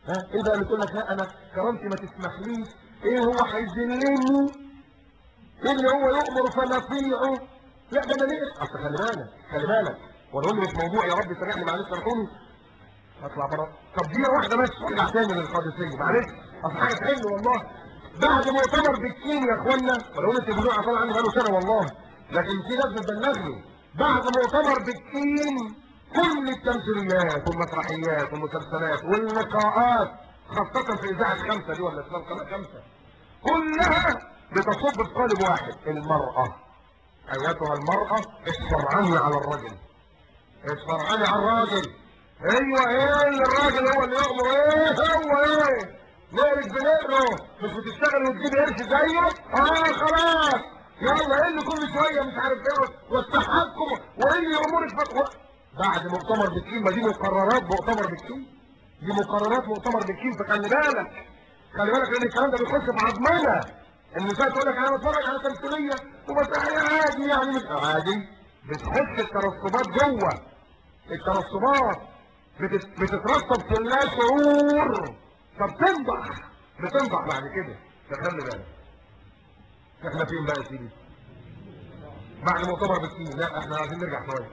ها ايه بقى اللي تقول لك لا انا كرامتي ما تسمحليش؟ ايه هو هيذلني؟ ايه اللي هو يؤمر فنطيعه؟ لا ده انا ليه؟ اصل خلي بالك خلي بالك وانا مش موضوع يا رب سامحني معلش سامحوني اطلع بره. طب دي واحده بس ارجع تاني للقادسيه معلش اصل حاجه تحل والله. بعد مؤتمر بكين يا اخوانا ولو انت بنوع عطال عني بقاله سنه والله لكن في ناس بتبلغني بعد مؤتمر بكين كل التمثيليات والمسرحيات والمسلسلات واللقاءات خاصه في اذاعه خمسه دي ولا اسمها قناه خمسه كلها بتصب في قالب واحد: المراه. ايتها المراه اتفرعي على الرجل، اتفرعي على الراجل. ايوه ايه اللي الراجل هو اللي يامر؟ ايه هو ايه؟ نقرك بنقره مش بتشتغل وتجيب قرش زيه؟ اه خلاص يلا ايه اللي كل شويه مش عارف ايه والتحكم وايه اللي يامرك بك بعد مؤتمر بكين؟ ما دي مقررات مؤتمر بكين، دي مقررات مؤتمر بكين. فخلي بالك خلي بالك لان الكلام ده بيخش في عظمنا. النساء تقول لك انا بتفرج على تمثيليه وبتاع عادي يعني مش عادي، بتخش الترسبات جوه. الترسبات بتت... بتترسب في اللا شعور فبتنضح بتنضح بعد كده. فخلي بالك احنا فين بقى يا سيدي؟ بعد مؤتمر بكين. لا احنا عايزين نرجع شويه.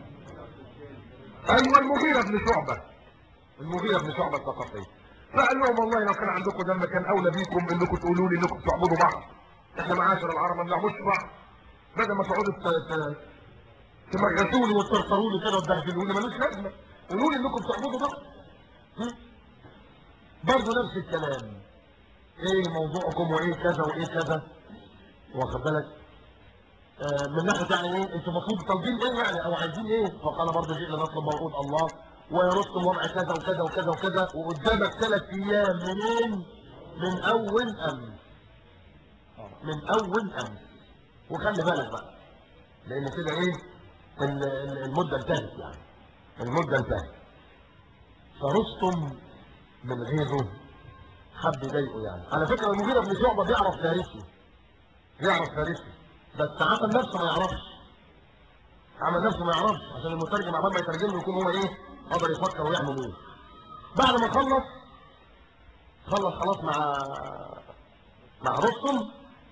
ايوه المغيرة بن شعبة، المغيرة بن شعبة الثقفي فقال لهم والله لو كان عندكم دم كان اولى بيكم انكم تقولوا لي انكم تعبدوا بعض. احنا معاشر العرب ما بنعبدش بعض، بدل ما تقعدوا تمغسوني وترطروني كده وتبهدلوني ملوش لازمه. قولوا لي انكم بتعبدوا بعض. برضه نفس الكلام، ايه موضوعكم وايه كذا وايه كذا، واخد بالك؟ آه من ناحيه يعني ايه انتوا المفروض طالبين ايه يعني او عايزين ايه؟ فقال برضه جئنا نطلب موعود الله ويرسم وضع كذا وكذا وكذا وكذا وقدامك ثلاث ايام منين؟ من اول امس، من اول امس. وخلي بالك بقى لان كده ايه المده انتهت، يعني المده انتهت. فرستم من غيره حب يضايقه يعني. على فكره المغيرة بن شعبة بيعرف فارسي، بيعرف فارسي بس عمل نفسه ما يعرفش، عمل نفسه ما يعرفش عشان المترجم عمال ما يترجم له يكون هو ايه قدر يفكر ويعمل ايه. بعد ما خلص خلص خلاص مع مع رستم.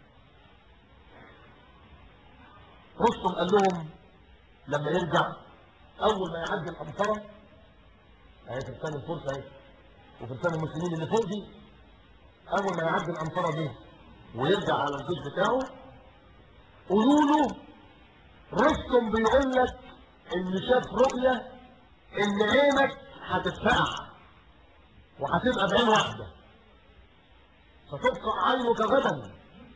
رستم قال لهم لما يرجع اول ما يعدي الامطره اهي في لسان الفرس اهي وفي لسان المسلمين اللي فوق دي، اول ما يعدي الامطره دي ويرجع على الجيش بتاعه قولوا له رستم بيقول لك ان شاف رؤيه ان عينك هتتفقع وهتبقى بعين واحده، فتبقى عينك غدا،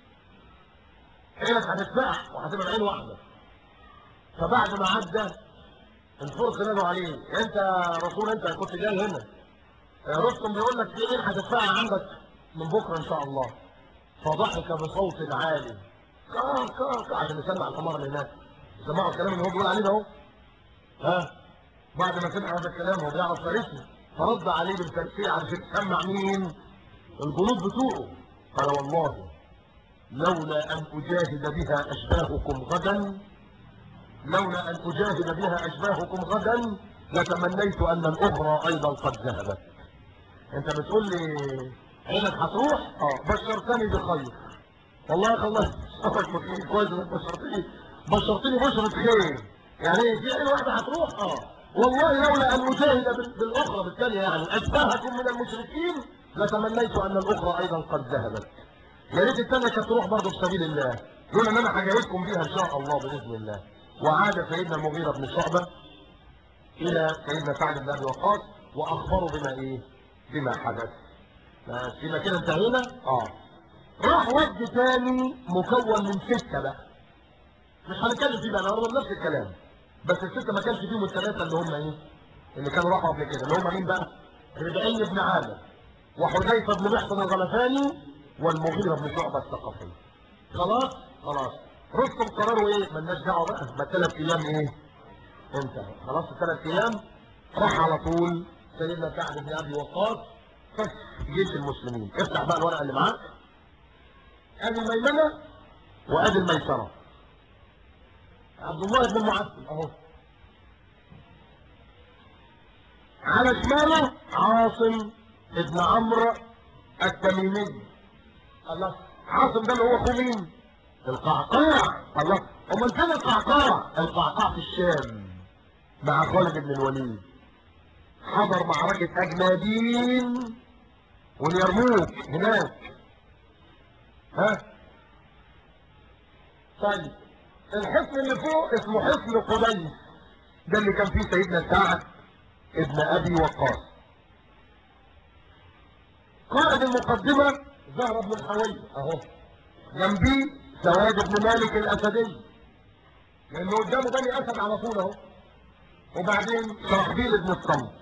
عينك هتتفقع وهتبقى بعين واحده. فبعد ما عدى الفرس نادوا عليه انت يا رسول انت كنت جاي هنا، رستم بيقول لك في عين هتتفقع عندك من بكره ان شاء الله. فضحك بصوت عالي كا كا كا عشان يسمع الحمار اللي هناك، سمعوا الكلام اللي هو بيقول عليه ده اهو. ها بعد ما سمع هذا الكلام هو بيعرف فارسي فرد عليه بالفارسيه عشان يسمع مين؟ الجنود بتوعه. قال والله لولا ان اجاهد بها اشباهكم غدا، لولا ان اجاهد بها اشباهكم غدا لتمنيت ان الاخرى ايضا قد ذهبت. انت بتقول لي عينك هتروح؟ اه بشرتني بخير والله. خلصت كويس انك بشرتني، بشرتني بشرة خير. يعني في عين واحده هتروح؟ اه والله لولا ان اجاهد بالاخرى بالثانيه يعني اشباهكم من المشركين لتمنيت ان الاخرى ايضا قد ذهبت. يا ريت الثانيه كانت تروح برضه في سبيل الله، لولا ان انا هجاوبكم بيها ان شاء الله باذن الله. وعاد سيدنا المغيرة بن شعبة الى سيدنا سعد بن ابي وقاص واخبره بما ايه؟ بما حدث. فيما كده انتهينا. اه راح وفد ثاني مكون من سته بقى، مش هنتكلم فيه بقى، انا نفس الكلام بس السته ما كانش فيهم الثلاثه اللي هم ايه؟ اللي كانوا راحوا قبل كده، اللي هم مين بقى؟ ربعي بن عامر وحذيفه بن محصن الغلفاني والمغيرة بن شعبة الثقفي. خلاص خلاص رستم قرروا ايه؟ مالناش دعوه بقى، ما ثلاث ايام ايه؟ انتهى خلاص الثلاث ايام. راح على طول سيدنا سعد بن ابي وقاص فك جيش المسلمين. افتح بقى الورقه اللي معاك، ادي الميمنه وادي الميسره. عبد الله بن معتم اهو، على شماله عاصم ابن عمرو التميمي. الله، عاصم ده اللي هو اخو مين؟ القعقاع. الله، امال فين القعقاع؟ القعقاع في الشام مع خالد بن الوليد. حضر معركة اجنادين واليرموك هناك. ها طيب، الحصن اللي فوق اسمه حصن قديس، ده اللي كان فيه سيدنا سعد ابن ابي وقاص. قائد المقدمة زهرة بن الحوي اهو، جنبيه سواد بن مالك الاسدي، لانه قدامه بني اسد على طول اهو. وبعدين شرحبيل بن الصمت،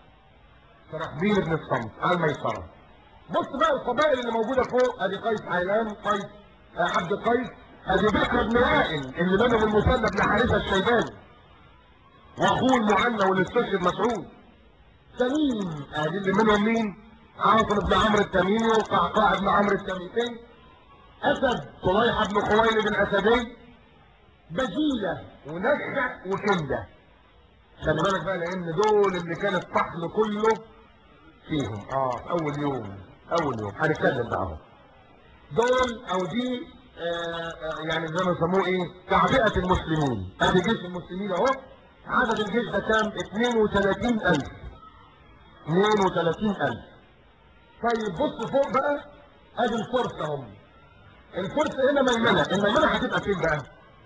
شرحبيل بن الصمت على الميسرة. بص بقى القبائل اللي موجودة فوق، ادي قيس عيلان، قيس عبد قيس، ادي بكر بن وائل اللي بنوا المثنى بن حارثة الشيباني، واخوه المعنى والاستشهد مسعود. تميم ادي اللي منهم مين؟ عاصم بن عمرو التميمي وقعقاع بن عمرو التميمي. اسد طليحة بن خويلد الاسدي، بجيلة ونخع وكندة. خلي بالك بقى لان دول اللي كان الطحن كله فيهم اه في اول يوم. اول يوم هنتكلم بقى اهو. دول او دي آه آه يعني زي ما يسموه ايه، تعبئة المسلمين. ادي جيش المسلمين اهو. عدد الجيش ده كام؟ اثنين وثلاثين الف. اثنين وثلاثين الف. طيب بص فوق بقى، ادي الفرس اهو. الفرس هنا ميمنة. الميمنة هتبقى فين بقى؟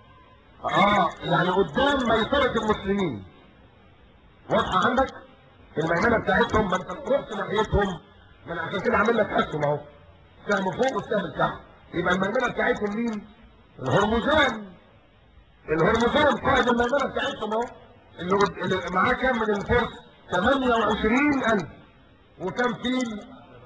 اه يعني قدام ميسرة المسلمين. واضحة عندك؟ الميمنة بتاعتهم ما انت رحت ناحيتهم، ما انا عشان كده عامل لك اسهم اهو، سهم فوق والسهم تحت. يبقى الميمنة بتاعتهم مين؟ الهرمزان. الهرمزان قائد الميمنة بتاعتهم اهو، اللي, اللي معاه كام من الفرس؟ ثمانية وعشرين الف. وكم فيل؟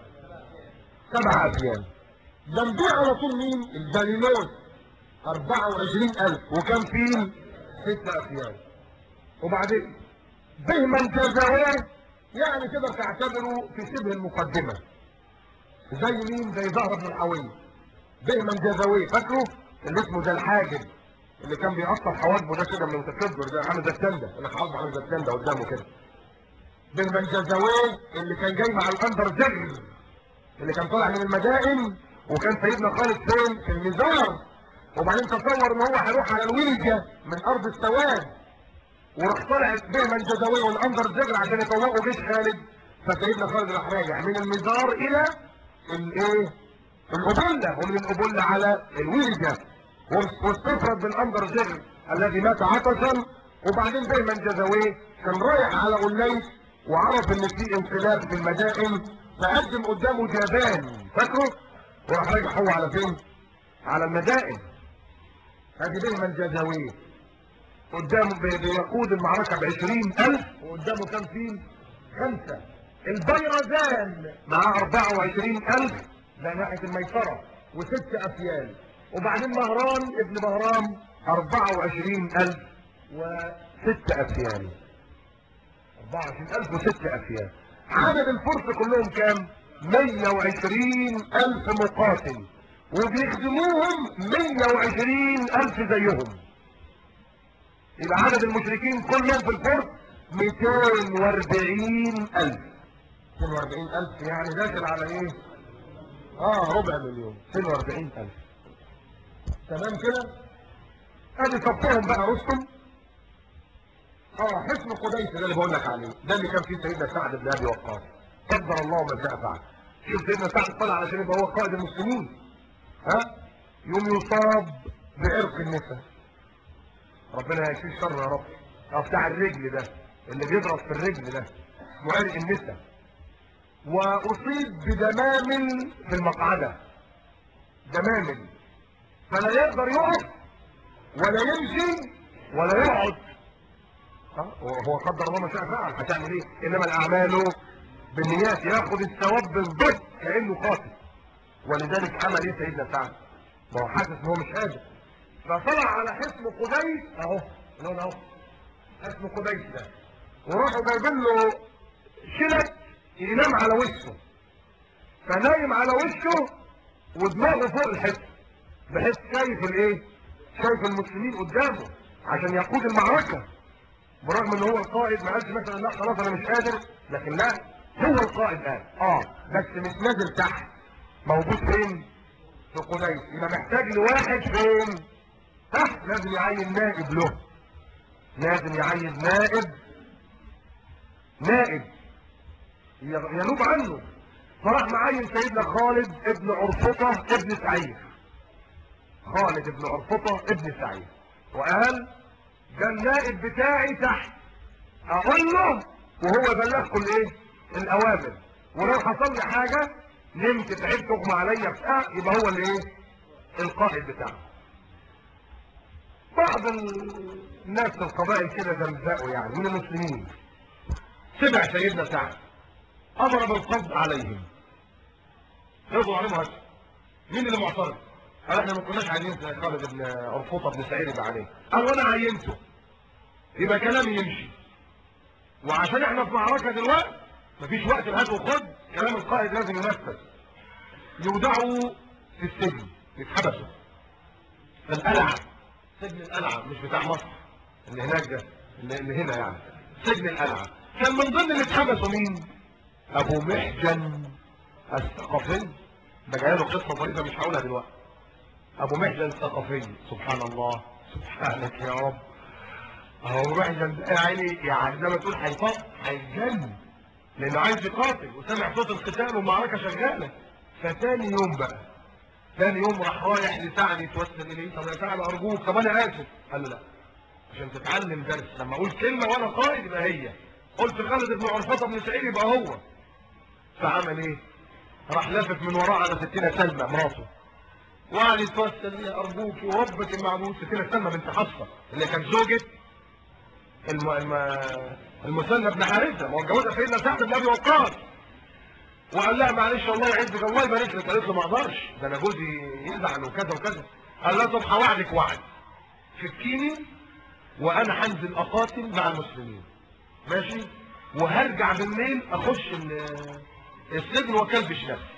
سبعة افيال. جنبيه على طول مين؟ البالينوس، اربعة وعشرين الف. وكم فيل؟ ستة افيال. وبعدين بهما جزاويه، يعني كده تعتبره في شبه المقدمة. زي مين؟ زي زهرة بن الحوي. بهما جزاويه، فاكره؟ اللي اسمه ده الحاجب، اللي كان بيقطع حواجبه ده كده من متكبر، ده عامل زي التندة، اللي حاجبه عامل زي التندة قدامه كده. بهما جزاويه اللي كان جاي مع الاندر زغر، اللي كان طالع من المدائن، وكان سيدنا خالد فين؟ في المزار. وبعدين تصور ان هو هيروح على الولجة من ارض السواد، وراح طلع بهما الجزاويه والاندر زجر عشان يطوقوا جيش خالد. فسيدنا خالد راح راجع من المزار الى الايه؟ القبله، ومن القبله على الولجة، واستفرد بالاندر زجر الذي مات عطشا. وبعدين بهما الجزاويه كان رايح على قليس، وعرف ان في انقلاب في المدائن، فقدم قدامه جبان، فاكره؟ وراح راجع هو على فين؟ على المدائن. هذه بهما الجزاويه قدامه بيقود المعركة بعشرين الف، وقدامه كم فيل؟ خمسة. البيرزان مع اربعة وعشرين الف، ده ناحية الميسرة، وست افيال. وبعدين مهران ابن بهرام اربعة وعشرين الف وست افيال. اربعة وعشرين الف وست افيال. عدد الفرس كلهم كام؟ مية وعشرين الف مقاتل، وبيخدموهم مية وعشرين الف زيهم. يبقى عدد المشركين كلهم في الفرس مئتين واربعين الف. مئتين واربعين الف يعني داخل على ايه؟ اه ربع مليون. مئتين واربعين الف. تمام كده؟ ادي صفهم بقى رستم. اه حصن قديس ده اللي بقول لك عليه، ده اللي كان فيه سيدنا سعد بن ابي وقاص. قدر الله ما شاء فعل. شوف سيدنا سعد طلع علشان يبقى هو قائد المسلمين، ها؟ يوم يصاب بعرق النساء. ربنا يكفيه شر يا رب. اه بتاع الرجل ده، اللي بيضرب في الرجل ده اسمه عرق النساء. واصيب بدمامل في المقعده، دمامل، فلا يقدر يقف ولا يمشي ولا يقعد. اه هو قدر الله ما شاء فعل، هتعمل ايه؟ انما الاعمال بالنيات، ياخد الثواب بالضبط كانه قاتل. ولذلك عمل ايه سيدنا سعد؟ ما هو حاسس ان هو مش قادر، فطلع على حصن قديس اهو، اللون اهو حصن قديس ده، وراحوا جايبين له شلت ينام على وشه، فنايم على وشه ودماغه فوق الحصن، بحيث شايف الايه؟ شايف المسلمين قدامه عشان يقود المعركه. برغم ان هو القائد ما قالش مثلا لا خلاص انا مش قادر، لكن لا، هو القائد قال اه بس مش نازل تحت، موجود فين؟ في قديس. يبقى محتاج لواحد فين؟ تحت. لازم يعين نائب له، لازم يعين نائب، نائب ينوب عنه. فراح معين سيدنا خالد ابن عرفطة ابن سعيد، خالد ابن عرفطة ابن سعيد، وقال ده النائب بتاعي تحت، اقول له وهو يبلغكم الايه؟ الاوامر، ولو حصل لي حاجه نمت تعبت تغمى عليا بتاع يبقى هو اللي ايه؟ القائد بتاعه. بعض الناس في القبائل كده زمزقوا يعني من المسلمين، سمع سيدنا سعد امر بالقبض عليهم، يرضوا عليهم هذا. مين اللي معترض؟ قال احنا ما كناش عايزين خالد بن عرفوطه بن سعيد يبقى عليه. قال وانا عينته يبقى كلامي يمشي، وعشان احنا في معركه دلوقتي مفيش وقت الهات وخد، كلام القائد لازم ينفذ. يودعوا في السجن، يتحبسوا في القلعه، سجن القلعه مش بتاع مصر اللي هناك ده، اللي, اللي هنا يعني سجن القلعه. كان من ضمن اللي اتحبسوا مين؟ ابو محجن الثقفي. ده جاي له قصه طريفه مش هقولها دلوقتي. ابو محجن الثقفي، سبحان الله، سبحانك يا رب. ابو محجن ده يعني يعني زي ما تقول هيفط هيتجنن، لانه عايز يقاتل وسمع صوت القتال والمعركه شغاله. فتاني يوم بقى، ثاني يوم راح رايح لسعد يتوسل اليه، طب يا سعد ارجوك، طب انا اسف. قال له لا، عشان تتعلم درس، لما اقول كلمه وانا قائد يبقى هي، قلت خالد بن عرفطه بن سعيد يبقى هو. فعمل ايه؟ راح لافف من وراه على ستنا سلمى مراته، وقعد يتوسل لي ارجوك وربك المعبود. ستنا سلمى بنت حفصه اللي كانت زوجة الم... الم... المثنى بن حارثه، ما هو اتجوزها سيدنا سعد بن ابي وقاص. وقال لها معلش الله يعزك الله يبارك لك. قالت له ما اقدرش، ده انا جوزي يزعل وكذا وكذا. قال لها طب هوعدك وعد، فكيني وانا هنزل اقاتل مع المسلمين ماشي، وهرجع بالليل اخش السجن واكلبش نفسي.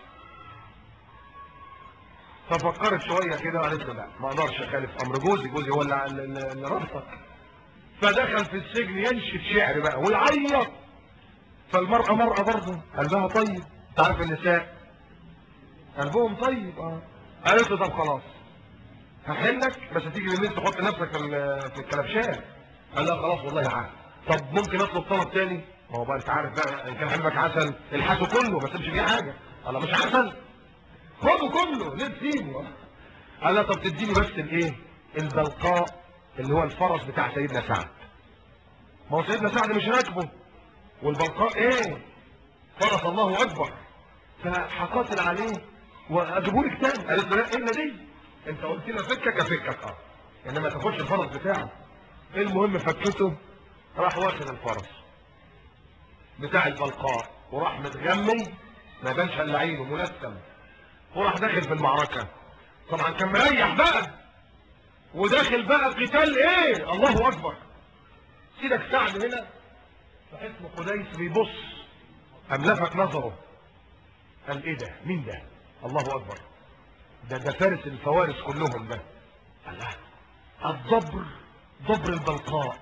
ففكرت شويه كده وقالت له لا ما اقدرش اخالف امر جوزي، جوزي هو اللي اللي ربطك. فدخل في السجن ينشد شعر بقى ويعيط. فالمرأة مرأة برضه قلبها طيب، تعرف النساء قلبهم طيب اه. قالت له طب خلاص هحلك، بس تيجي بالليل تحط نفسك في في الكلبشات. قال لا خلاص والله عارف. طب ممكن اطلب طلب تاني؟ ما هو بقى انت عارف بقى ان كان حبيبك عسل الحسه كله ما تسيبش فيه حاجه. قال مش عسل خده كله ليه تسيبه؟ قال لا طب تديني بس الايه؟ البلقاء اللي هو الفرس بتاع سيدنا سعد. ما هو سيدنا سعد مش راكبه، والبلقاء ايه؟ فرس الله اكبر. فهقاتل عليه واجيبهولك تاني. قالت له لا الا دي، انت قلت لي افكك افكك اه، انما تاخدش الفرس بتاعه. المهم فكته، راح واخد الفرس بتاع البلقاء وراح متغمي ما يبانش الا عينه ملثم، وراح داخل في المعركه. طبعا كان مريح بقى وداخل بقى قتال ايه؟ الله اكبر. سيدك سعد هنا في حصن قديس بيبص، قام لفت نظره قال ايه ده؟ مين ده؟ الله اكبر، ده ده فارس الفوارس كلهم ده. الله، الضبر ضبر البلقاء،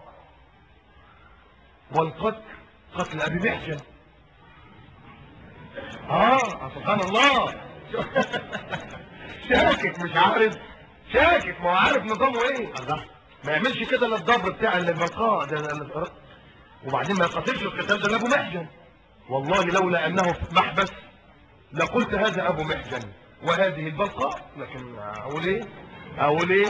والقتل قتل ابي محجن. اه سبحان الله. شاكك مش عارف، شاكك ما هو عارف نظامه ايه. الله، ما يعملش كده الا الضبر بتاع البلقاء ده، وبعدين ما يقاتلش القتال ده لابو محجن. والله لولا انه في محبس لقلت هذا ابو محجن وهذه البلقاء، لكن اقول ايه؟ اقول ايه؟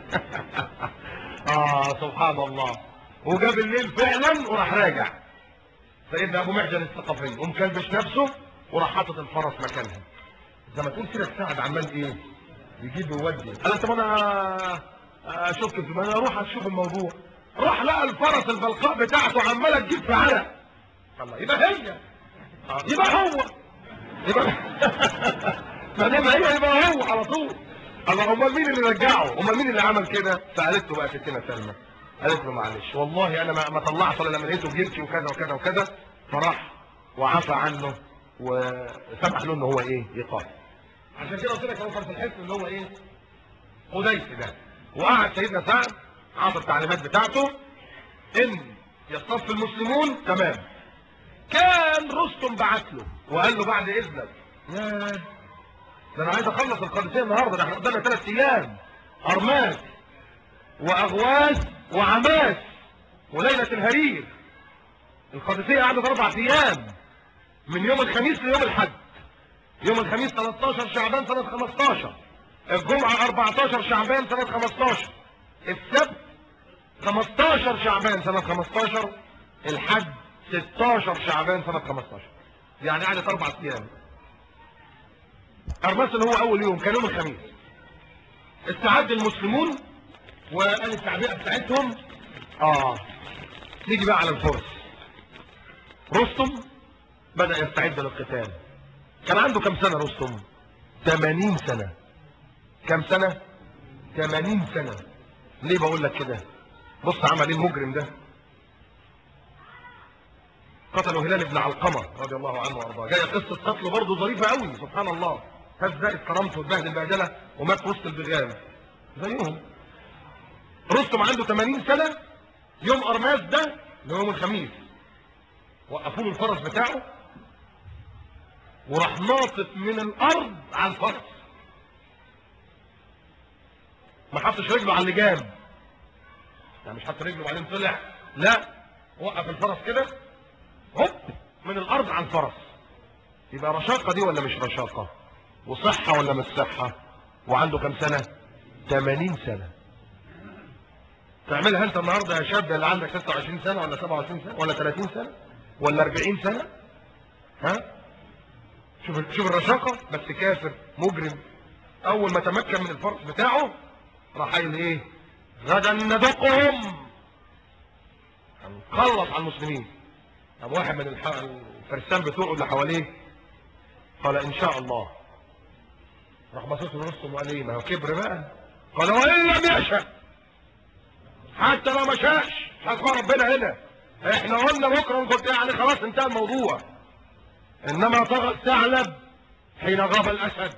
اه سبحان الله. وجاب الليل فعلا وراح راجع سيدنا ابو محجن الثقفي ومكلبش نفسه وراح حاطط الفرس مكانها. زي ما تقول كده سعد عمال ايه؟ يجيب ويودي. قال طب انا اشك في ما انا اروح اشوف الموضوع. راح لقى الفرس البلقاء بتاعته عماله تجيب في عرق. الله، يبقى هي يبقى هو يبقى ما دام هي يبقى هو على طول. الله، امال مين اللي رجعه؟ امال مين اللي عمل كده؟ سالته بقى ستنا سلمى، قالت له معلش والله انا ما, ما طلعت ولا لما لقيته بيبكي وكذا وكذا وكذا، فراح وعفى عنه وسمح له ان هو ايه؟ يقاتل. عشان كده قلت لك هو كان في الحصن اللي هو ايه؟ قديس ده. وقعد سيدنا سعد عطى التعليمات بتاعته ان يصطف المسلمون تمام، كان رستم بعت له وقال له بعد اذنك، يا ده انا عايز اخلص القادسيه النهارده، ده احنا قدامنا ثلاث ايام، ارماس واغواس وعماس وليله الهرير. القادسيه قعدت اربع ايام من يوم الخميس ليوم الاحد. يوم الخميس تلتاشر شعبان سنه خمستاشر، الجمعه اربعتاشر شعبان سنه خمستاشر، السبت خمستاشر شعبان سنه خمستاشر، الحد ستاشر شعبان سنه خمستاشر. يعني قعدت اربع ايام. ارماس اللي هو اول يوم كان يوم الخميس. استعد المسلمون وقال التعبئه بتاعتهم. اه نيجي بقى على الفرس. رستم بدأ يستعد للقتال. كان عنده كم سنة رستم؟ ثمانين سنة. كم سنة؟ ثمانين سنة. ليه بقول لك كده؟ بص عمل ايه المجرم ده. قتلوا هلال بن علقمة رضي الله عنه وارضاه. جايه قصة قتله برضه ظريفة قوي سبحان الله. هز كرامته واتبهدل بهدله ومات وسط البغال زيهم. رستم عنده ثمانين سنة. يوم ارماس ده اللي هو يوم الخميس وقفوا له الفرس بتاعه وراح ناطط من الارض على الفرس. ما حطش رجله على اللجام، يعني مش حط رجله وبعدين طلع، لا وقف الفرس كده هوب من الارض على الفرس. يبقى رشاقه دي ولا مش رشاقه؟ وصحه ولا مش صحه؟ وعنده كم سنه؟ ثمانين سنه. تعملها انت النهارده يا شاب اللي عندك ستة وعشرين سنه ولا سبعة وعشرين سنه ولا ثلاثين سنه ولا أربعين سنه؟ ها؟ شوف شوف الرشاقه. بس كافر مجرم. اول ما تمكن من الفرس بتاعه راح قايل ايه؟ غدا ندقهم. هنخلص على المسلمين. قام واحد من الفرسان بتوعه اللي حواليه قال ان شاء الله. راح باصص لرستم وقال ايه؟ ما هو كبر بقى. قال وان لم يشاء، حتى لو ما شاءش مش هتبقى ربنا هنا. احنا قلنا بكره كنت يعني خلاص انتهى الموضوع. انما طغى الثعلب حين غاب الاسد.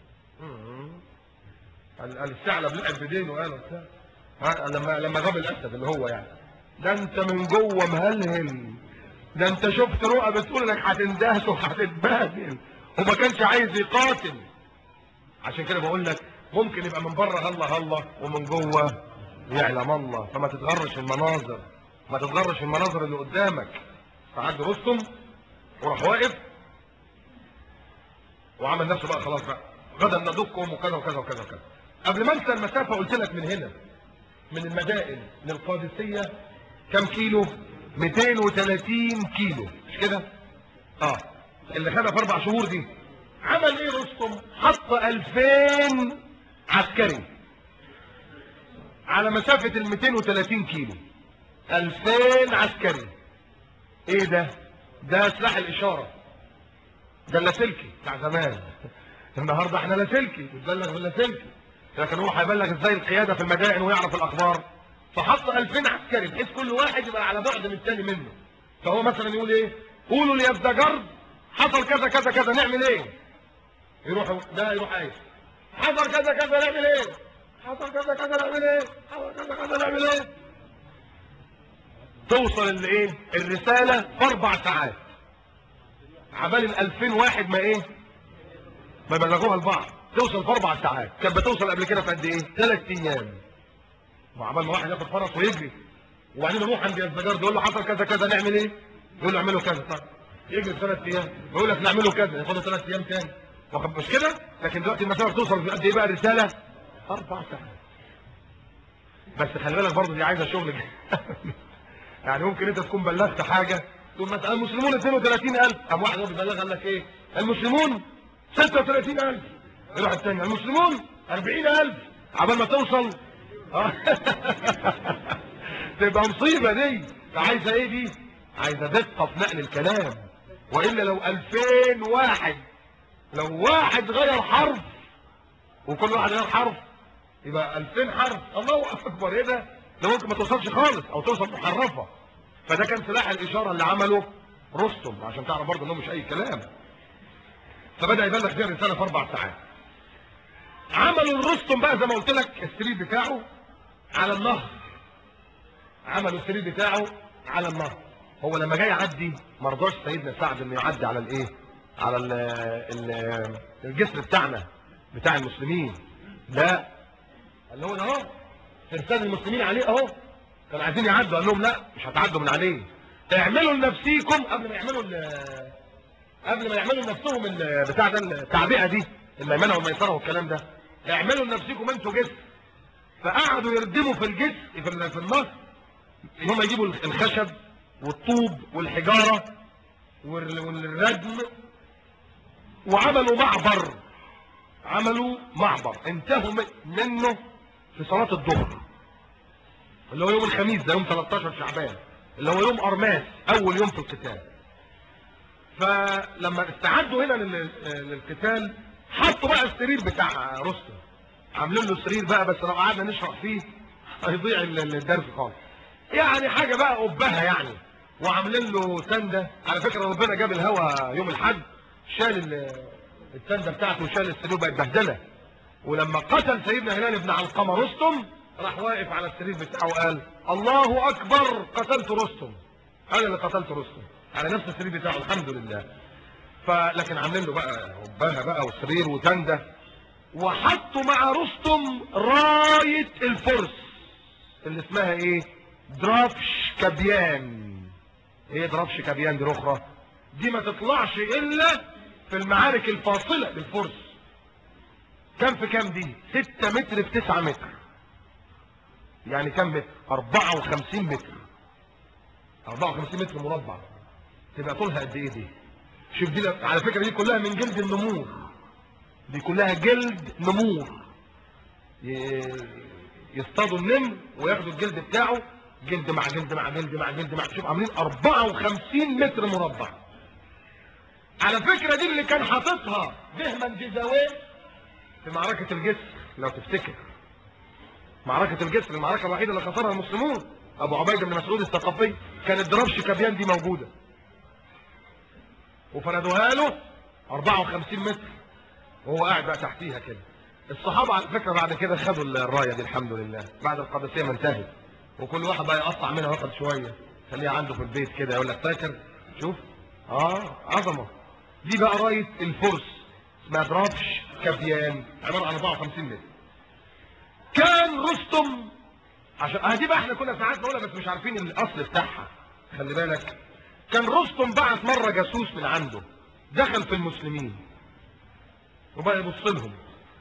الثعلب لعب بدينه قال لما لما غاب الاسد اللي هو يعني. ده انت من جوه مهلهل. ده انت شفت رؤى بتقول انك هتندهس وهتتبهدل وما كانش عايز يقاتل. عشان كده بقول لك ممكن يبقى من بره هلا هلا ومن جوه يعلم الله. فما تتغرش المناظر، ما تتغرش المناظر اللي قدامك. فعد رستم وراح واقف وعمل نفسه بقى خلاص بقى غدا ندقهم وكذا وكذا وكذا وكذا. قبل ما انسى المسافه قلت لك من هنا من المدائن للقادسيه كم كيلو؟ مئتين وثلاثين كيلو مش كده؟ اه اللي خدها في اربع شهور دي. عمل ايه رستم؟ حط ألفين عسكري على مسافه ال مئتين وثلاثين كيلو. ألفين عسكري. ايه ده؟ ده سلاح الاشاره. ده اللاسلكي بتاع زمان. النهارده احنا لاسلكي بنبلغ باللاسلكي، لكن هو هيبلغ ازاي القياده في المدائن ويعرف الاخبار. فحط ألفين عسكري بحيث كل واحد يبقى على بعد من الثاني منه. فهو مثلا يقول ايه؟ قولوا ليزدجرد حصل كذا كذا كذا نعمل ايه؟ يروح ده يروح ايه؟ حصل كذا كذا نعمل ايه؟ حصل كذا كذا نعمل ايه؟ حصل كذا كذا نعمل ايه؟ توصل الايه؟ الرساله في اربع ساعات. عبال ال ألفين واحد ما ايه؟ ما بلغوها لبعض. توصل في اربع ساعات. كانت بتوصل قبل كده في قد ايه؟ ثلاث ايام. وعبال ما واحد ياخد فرس ويجري وبعدين يروح عند يزدجرد يقول له حصل كذا كذا نعمل ايه؟ يقول له اعملوا كذا. طيب يجري ثلاث ايام يقول لك نعمله كذا ياخد ثلاث ايام تاني. مش كده؟ لكن دلوقتي المسافه بتوصل في قد ايه بقى الرساله؟ اربع ساعات. بس خلي بالك برضه دي عايزه شغل. يعني ممكن انت تكون بلغت حاجه تقول مثلا المسلمون اثنين وثلاثين ألف، قام واحد بيبلغ قال لك ايه؟ المسلمون ستة وثلاثين ألف. يروح الثاني المسلمون أربعين ألف. عبال ما توصل تبقى مصيبه دي. عايزه ايه دي؟ عايزه دقه في نقل الكلام. والا لو ألفين واحد، لو واحد غير حرف وكل واحد غير حرف يبقى ألفين حرف. الله اكبر. ايه ده؟ ده ممكن ما توصلش خالص او توصل محرفه. فده كان سلاح الاشاره اللي عمله رستم عشان تعرف برضه انه مش اي كلام. فبدا يبلغ فيها الرساله في اربع ساعات. عملوا رستم بقى زي ما قلت لك السرير بتاعه على النهر. عملوا السرير بتاعه على النهر. هو لما جاي يعدي ما رضاش سيدنا سعد انه يعدي على الايه، على ال ال الجسر بتاعنا بتاع المسلمين. لا، قال له اهو فرسان المسلمين عليه اهو، كانوا عايزين يعدوا، قال لهم لا مش هتعدوا من عليه، اعملوا لنفسيكم قبل ما يعملوا قبل ما يعملوا لنفسهم بتاع ده التعبئه دي الميمنه والميسره والكلام ده، اعملوا لنفسيكم انتوا جسر. فقعدوا يردموا في الجسر في النهر، هم يجيبوا الخشب والطوب والحجاره والردم، وعملوا معبر، عملوا معبر انتهوا منه في صلاه الظهر اللي هو يوم الخميس ده، يوم ثلاثة عشر شعبان اللي هو يوم ارماس، اول يوم في القتال. فلما استعدوا هنا للقتال حطوا بقى السرير بتاع رستم، عاملين له سرير بقى، بس لو قعدنا نشرح فيه هيضيع الدرس خالص. يعني حاجه بقى قبها يعني، وعاملين له تندة. على فكره ربنا جاب الهوا يوم الحد، شال التندة بتاعته وشال السرير، بقت بهدله. ولما قتل سيدنا هلال بن علقمه رستم، راح واقف على السرير بتاعه وقال الله اكبر قتلت رستم، انا اللي قتلت رستم، على نفس السرير بتاعه الحمد لله. فلكن عاملين له بقى قبها بقى وسرير وتندة، وحطوا مع رستم رايه الفرس اللي اسمها ايه؟ درافش كابيان. ايه درافش كابيان دي اخرى؟ دي ما تطلعش الا في المعارك الفاصله للفرس. كم في كم دي؟ ستة متر في تسعة متر، يعني كم متر؟ أربعة وخمسين متر، أربعة وخمسين متر مربع. تبقى طولها قد ايه دي؟ شوف دي، على فكره دي كلها من جلد النمور، دي كلها جلد نمور. يصطادوا النمر وياخدوا الجلد بتاعه، جلد مع جلد مع جلد مع جلد مع، شوف عاملين أربعة وخمسين متر مربع. على فكره دي اللي كان حاططها بهمن جزاويه في معركه الجسر لو تفتكر. معركه الجسر المعركه الوحيده اللي خسرها المسلمون، ابو عبيده بن مسعود الثقفي، كانت درافش كابيان دي موجوده، وفردوها له أربعة وخمسين متر وهو قاعد بقى تحتيها كده. الصحابه على فكره بعد كده خدوا الرايه دي الحمد لله، بعد القادسيه ما انتهت، وكل واحد بقى يقطع منها واخد شويه خليها عنده في البيت كده، يقول لك فاكر شوف اه عظمه. دي بقى رايه الفرس اسمها درافش كابيان، عباره عن أربعة وخمسين متر. كان رستم عشان اه دي بقى احنا كنا ساعات نقولها بس مش عارفين الاصل بتاعها، خلي بالك. كان رستم بعت مره جاسوس من عنده، دخل في المسلمين وبقى يبص لهم،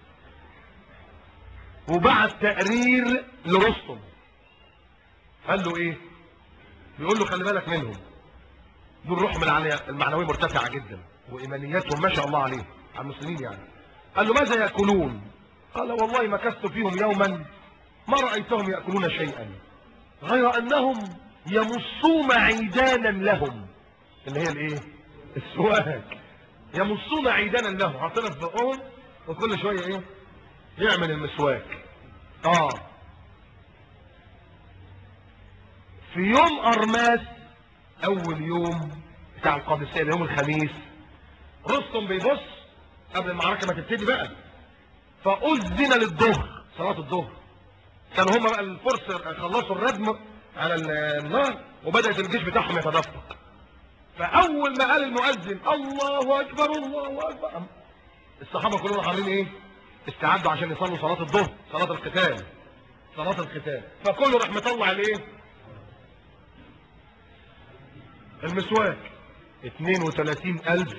وبعت تقرير لرستم قال له ايه؟ بيقول له خلي بالك منهم، دول روحهم المعنويه مرتفعه جدا وايمانياتهم ما شاء الله عليهم على المسلمين يعني. قال له ماذا ياكلون؟ قال والله مكثت فيهم يوما ما رايتهم ياكلون شيئا غير انهم يمصون عيدانا لهم، اللي هي الايه؟ السواك. يمصون عيدانا لهم، حاطينها في بقهم وكل شويه ايه؟ يعمل المسواك. اه في يوم ارماس اول يوم بتاع القادسيه يوم الخميس، رستم بيبص قبل المعركه ما تبتدي بقى، فاذن للظهر، صلاه الظهر. كانوا هم بقى الفرس خلصوا الردم على النار وبدات الجيش بتاعهم يتدفق. فاول ما قال المؤذن الله اكبر الله اكبر، الصحابه كلهم عاملين ايه؟ استعدوا عشان يصلوا صلاه الظهر، صلاه القتال، صلاه القتال. فكله راح مطلع الايه؟ المسواك. اثنين وثلاثين ألف.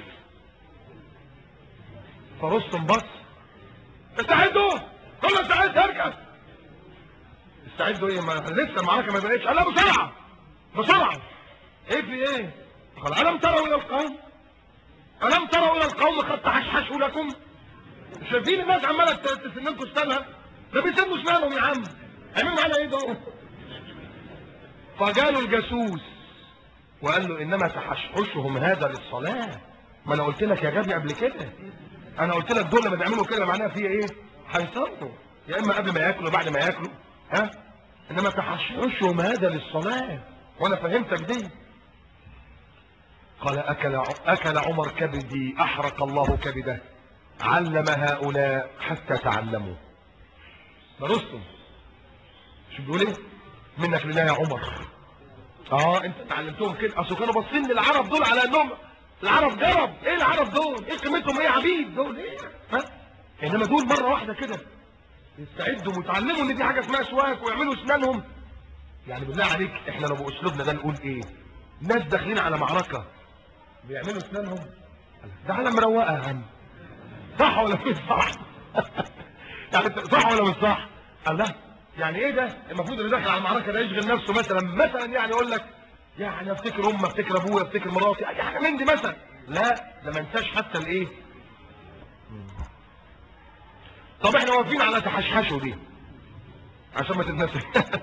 فرستم بص، استعدوا كله استعد اركب. استعدوا ايه؟ ما لسه المعركه ما بقتش. قال لا بسرعه بسرعه. ايه في ايه؟ قال الم تروا الى القوم الم تروا الى القوم قد تحشحشوا لكم؟ شايفين الناس عماله تسننكم استنها؟ ده بيسموا اسنانهم يا عم، عاملين معانا ايه دول؟ فجاله الجاسوس وقال له انما تحشحشهم هذا للصلاه. ما انا قلت لك يا غبي قبل كده، انا قلت لك دول لما بيعملوا كده معناها فيها ايه؟ هيصلوا يا اما قبل ما ياكلوا بعد ما ياكلوا، ها؟ انما تحشحشهم هذا للصلاه، وانا فهمتك دي. قال اكل اكل عمر كبدي احرق الله كبده، علم هؤلاء حتى تعلموا. ده رستم شو بيقول ايه؟ منك لله يا عمر، اه انت اتعلمتهم كده، اصل كانوا باصين للعرب دول على انهم العرب جرب. ايه العرب دول؟ ايه قيمتهم؟ ايه عبيد دول؟ ايه ها؟ انما دول مره واحده كده يستعدوا ويتعلموا ان دي حاجه اسمها سواك ويعملوا اسنانهم. يعني بالله عليك احنا لو باسلوبنا ده نقول ايه؟ ناس داخلين على معركه بيعملوا اسنانهم، ده على مروقه يا عم. صح ولا مش صح؟ يعني صح ولا مش صح؟ الله، يعني ايه ده؟ المفروض اللي داخل على المعركه ده يشغل نفسه مثلا مثلا يعني يقول لك يعني افتكر امي، افتكر ابويا، افتكر مراتي، اي حاجه من دي مثلا. لا، ده ما انساش حتى الايه. طب احنا واقفين على تحشحشه دي عشان ما تتنسى.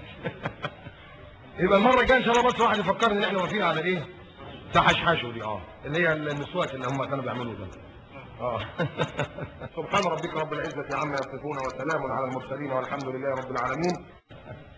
يبقى المره الجايه ان شاء الله بس واحد يفكرني ان احنا واقفين على ايه؟ تحشحشه دي، اه اللي هي النسوات اللي هم كانوا بيعملوا ده. اه. سبحان ربك رب العزه عما يصفون وسلام على المرسلين والحمد لله رب العالمين.